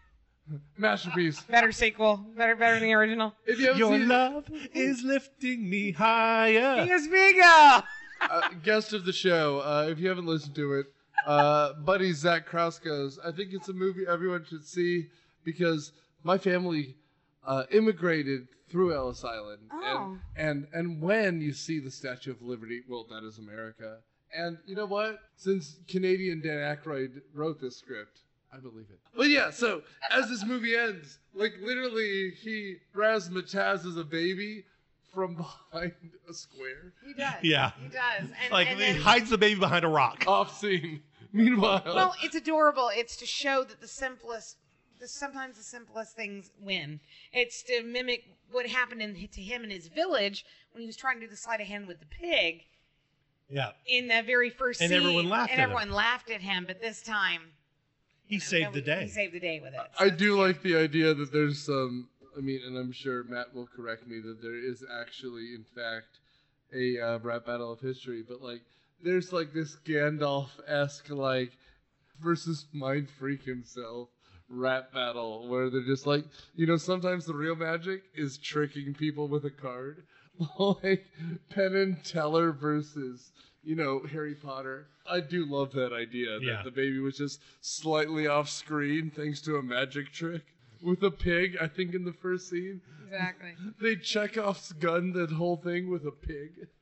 Masterpiece. Better sequel. Better better than the original. If you haven't Your seen it, love is lifting me higher. Bingo Spigo! uh, guest of the show, uh, if you haven't listened to it, uh, buddy Zach Kraus goes, I think it's a movie everyone should see because my family uh, immigrated through Ellis Island. Oh. And, and, and when you see the Statue of Liberty, well, that is America. And you know what? Since Canadian Dan Aykroyd wrote this script, I believe it. But yeah, so as this movie ends, like literally he razzmatazz as a baby from behind a square. He does. Yeah. He does. And, Like and he then, hides the baby behind a rock. Off scene. Meanwhile, well, it's adorable. It's to show that the simplest, the, sometimes the simplest things win. It's to mimic what happened in, to him in his village when he was trying to do the sleight of hand with the pig Yeah. in the very first And scene. everyone laughed And at him. everyone laughed at him, but this time He you know, saved the that was- day. He saved the day with it. I So do like the idea that there's some. I mean, and I'm sure Matt will correct me that there is actually, in fact, a uh, rap battle of history. But like, there's like this Gandalf-esque like versus Mind Freak himself rap battle where they're just like, you know, sometimes the real magic is tricking people with a card, like Penn and Teller versus, you know, Harry Potter. I do love that idea that Yeah. the baby was just slightly off screen thanks to a magic trick with a pig. I think in the first scene Exactly. they Chekhov's gun that whole thing with a pig.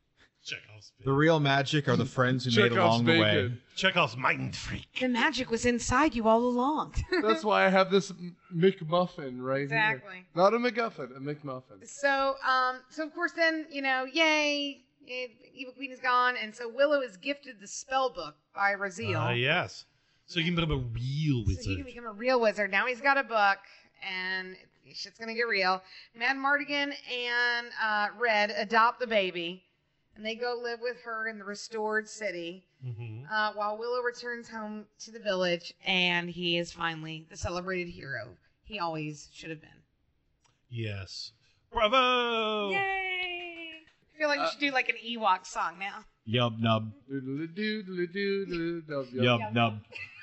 Chekhov's The real magic are the friends who made Chekhov's along the way. bacon. Chekhov's mind freak. The magic was inside you all along. That's why I have this M- McMuffin right Exactly. here. Not a McGuffin, a McMuffin. So, um, so of course, then you know, yay, eh, Evil Queen is gone, and so Willow is gifted the spell book by Raziel. Ah, yes. So you can become a real So he wizard. can become a real wizard. Now he's got a book, and shit's gonna get real. Mad Mardigan and uh, Red adopt the baby, and they go live with her in the restored city. hmm Uh, while Willow returns home to the village, and he is finally the celebrated hero he always should have been. Yes. Bravo! Yay! I feel like we Uh, should do like an Ewok song now. Yub nub. Doodle-doo, doodle-doo, doodle-doo, yub, Yub yub. nub.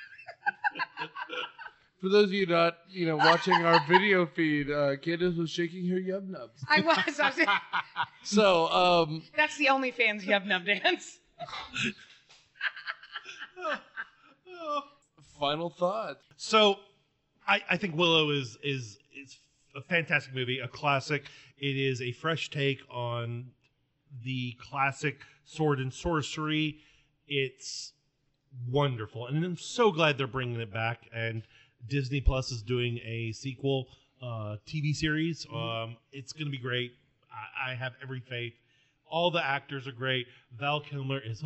For those of you not, you know, watching our video feed, uh, Candace was shaking her yub nubs. I was. I was So, um, that's the OnlyFans Yub Nub dance. final thought. So, I, I think Willow is is is a fantastic movie, a classic. It is a fresh take on the classic sword and sorcery. It's wonderful, and I'm so glad they're bringing it back. And Disney Plus is doing a sequel uh, T V series. Um, it's going to be great. I, I have every faith. All the actors are great. Val Kilmer is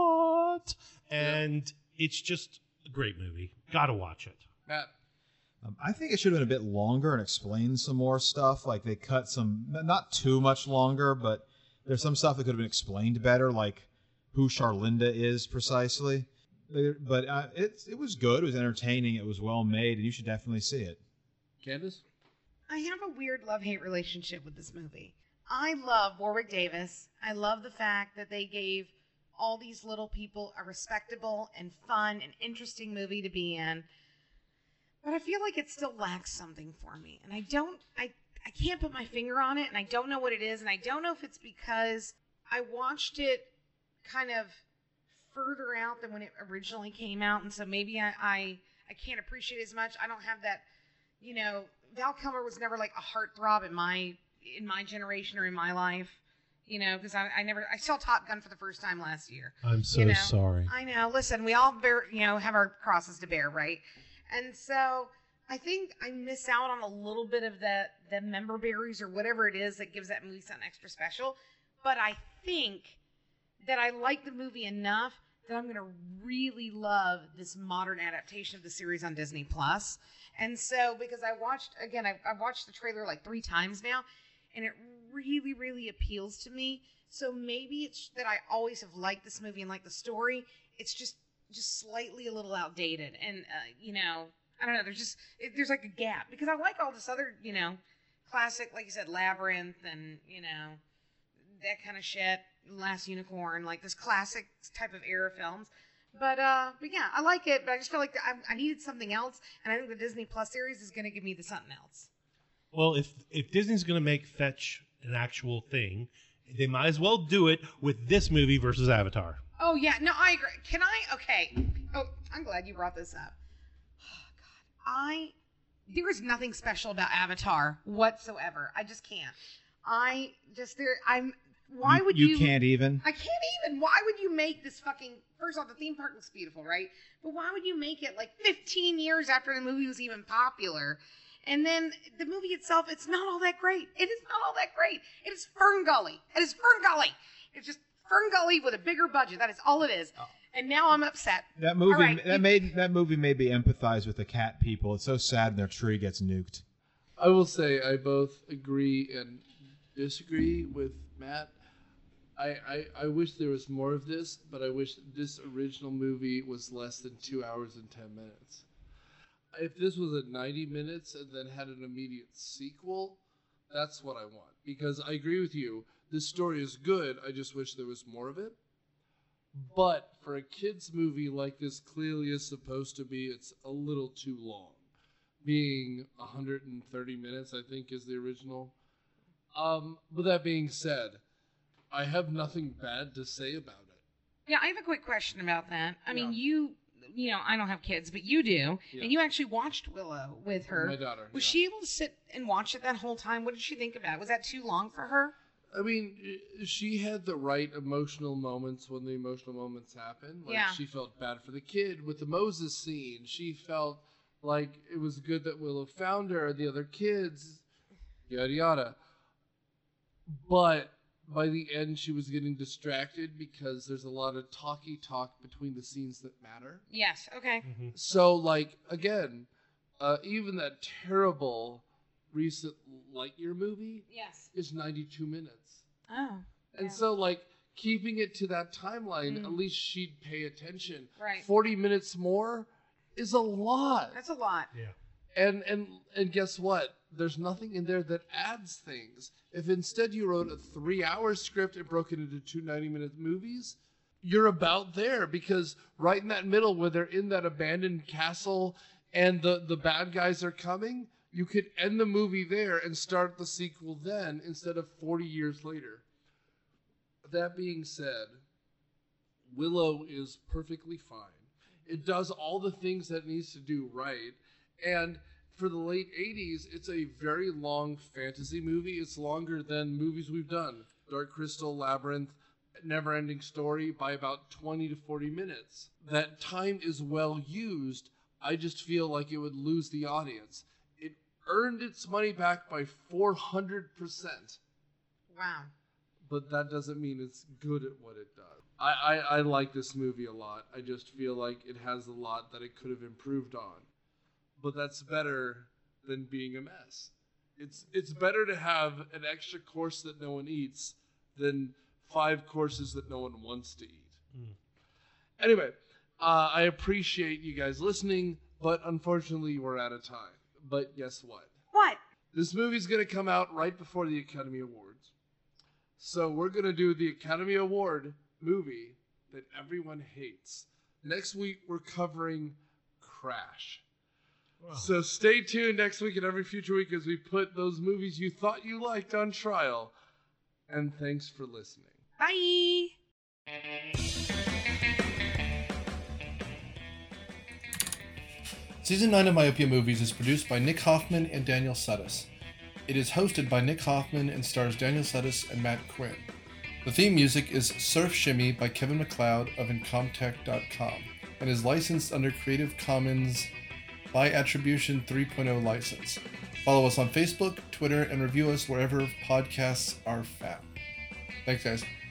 hot, and it's just a great movie. Gotta watch it. Matt. Um, I think it should have been a bit longer and explained some more stuff. Like they cut some, n- not too much longer, but there's some stuff that could have been explained better, like who Charlinda is precisely. There- But uh, it it was good. It was entertaining. It was well made, and you should definitely see it. Candace? I have a weird love-hate relationship with this movie. I love Warwick Davis. I love the fact that they gave all these little people a respectable and fun and interesting movie to be in. But I feel like it still lacks something for me. And I don't, I, I can't put my finger on it, and I don't know what it is. And I don't know if it's because I watched it kind of further out than when it originally came out. And so maybe I, I, I can't appreciate it as much. I don't have that, you know, Val Kilmer was never like a heartthrob in my in my generation or in my life, you know, because I, I never I saw Top Gun for the first time last year. I'm so You know, sorry. I know. Listen, we all bear, you know, have our crosses to bear, right? And so I think I miss out on a little bit of that the member berries or whatever it is that gives that movie something extra special. But I think that I like the movie enough that I'm going to really love this modern adaptation of the series on Disney Plus. And so, because I watched, again, I've, I've watched the trailer like three times now, and it really, really appeals to me. So maybe it's that I always have liked this movie and liked the story. It's just, just slightly a little outdated. And, uh, you know, I don't know, there's just, it, there's like a gap. Because I like all this other, you know, classic, like you said, Labyrinth and, you know, that kind of shit. Last Unicorn, like this classic type of era films. But uh, but yeah, I like it. But I just feel like I, I needed something else, and I think the Disney Plus series is going to give me the something else. Well, if if Disney's going to make Fetch an actual thing, they might as well do it with this movie versus Avatar. Oh yeah, no, I agree. Can I? Okay. Oh, I'm glad you brought this up. Oh God, I there is nothing special about Avatar whatsoever. I just can't. I just there. I'm. Why would you? You can't even. I can't even. Why would you make this fucking... First off, the theme park looks beautiful, right? But why would you make it like fifteen years after the movie was even popular? And then the movie itself, it's not all that great. It is not all that great. It is Fern Gully. It is Fern Gully. It's just Fern Gully with a bigger budget. That is all it is. And now I'm upset. That movie All right, that you- made that movie made me empathize with the cat people. It's so sad when their tree gets nuked. I will say I both agree and disagree with Matt. I, I, I wish there was more of this, but I wish this original movie was less than two hours and ten minutes. If this was at ninety minutes and then had an immediate sequel, that's what I want. Because I agree with you, this story is good, I just wish there was more of it. But for a kid's movie like this clearly is supposed to be, it's a little too long. Being one hundred thirty minutes, I think, is the original. Um, but that being said, I have nothing bad to say about it. Yeah, I have a quick question about that. I mean, Yeah. you, you know, I don't have kids, but you do. Yeah. And you actually watched Willow with her. My daughter. Was yeah. she able to sit and watch it that whole time? What did she think about it? Was that too long for her? I mean, she had the right emotional moments when the emotional moments happened. Like, Yeah. she felt bad for the kid with the Moses scene. She felt like it was good that Willow found her, the other kids, yada yada. But by the end, she was getting distracted because there's a lot of talky talk between the scenes that matter. Yes. Okay. Mm-hmm. So, like, again, uh, even that terrible recent Lightyear movie Yes. is ninety-two minutes. Oh. And Yeah. so, like, keeping it to that timeline, Mm. at least she'd pay attention. Right. forty minutes more is a lot. That's a lot. Yeah. And and and guess what? There's nothing in there that adds things. If instead you wrote a three-hour script and broke it into two ninety-minute movies, you're about there, because right in that middle where they're in that abandoned castle and the, the bad guys are coming, you could end the movie there and start the sequel then instead of forty years later. That being said, Willow is perfectly fine. It does all the things that it needs to do right. And for the late eighties, it's a very long fantasy movie. It's longer than movies we've done. Dark Crystal, Labyrinth, Neverending Story, by about twenty to forty minutes. That time is well used. I just feel like it would lose the audience. It earned its money back by four hundred percent. Wow. But that doesn't mean it's good at what it does. I, I, I like this movie a lot. I just feel like it has a lot that it could have improved on. But that's better than being a mess. It's it's better to have an extra course that no one eats than five courses that no one wants to eat. Mm. Anyway, uh, I appreciate you guys listening, but unfortunately we're out of time. But guess what? What? This movie's going to come out right before the Academy Awards. So we're going to do the Academy Award movie that everyone hates. Next week, we're covering Crash. Wow. So stay tuned next week and every future week as we put those movies you thought you liked on trial. And thanks for listening. Bye. Season nine of Myopia Movies is produced by Nick Hoffman and Daniel Sudis. It is hosted by Nick Hoffman and stars Daniel Sudis and Matt Quinn. The theme music is Surf Shimmy by Kevin MacLeod of Incomtech dot com and is licensed under Creative Commons by Attribution three point oh license. Follow us on Facebook, Twitter, and review us wherever podcasts are found. Thanks, guys.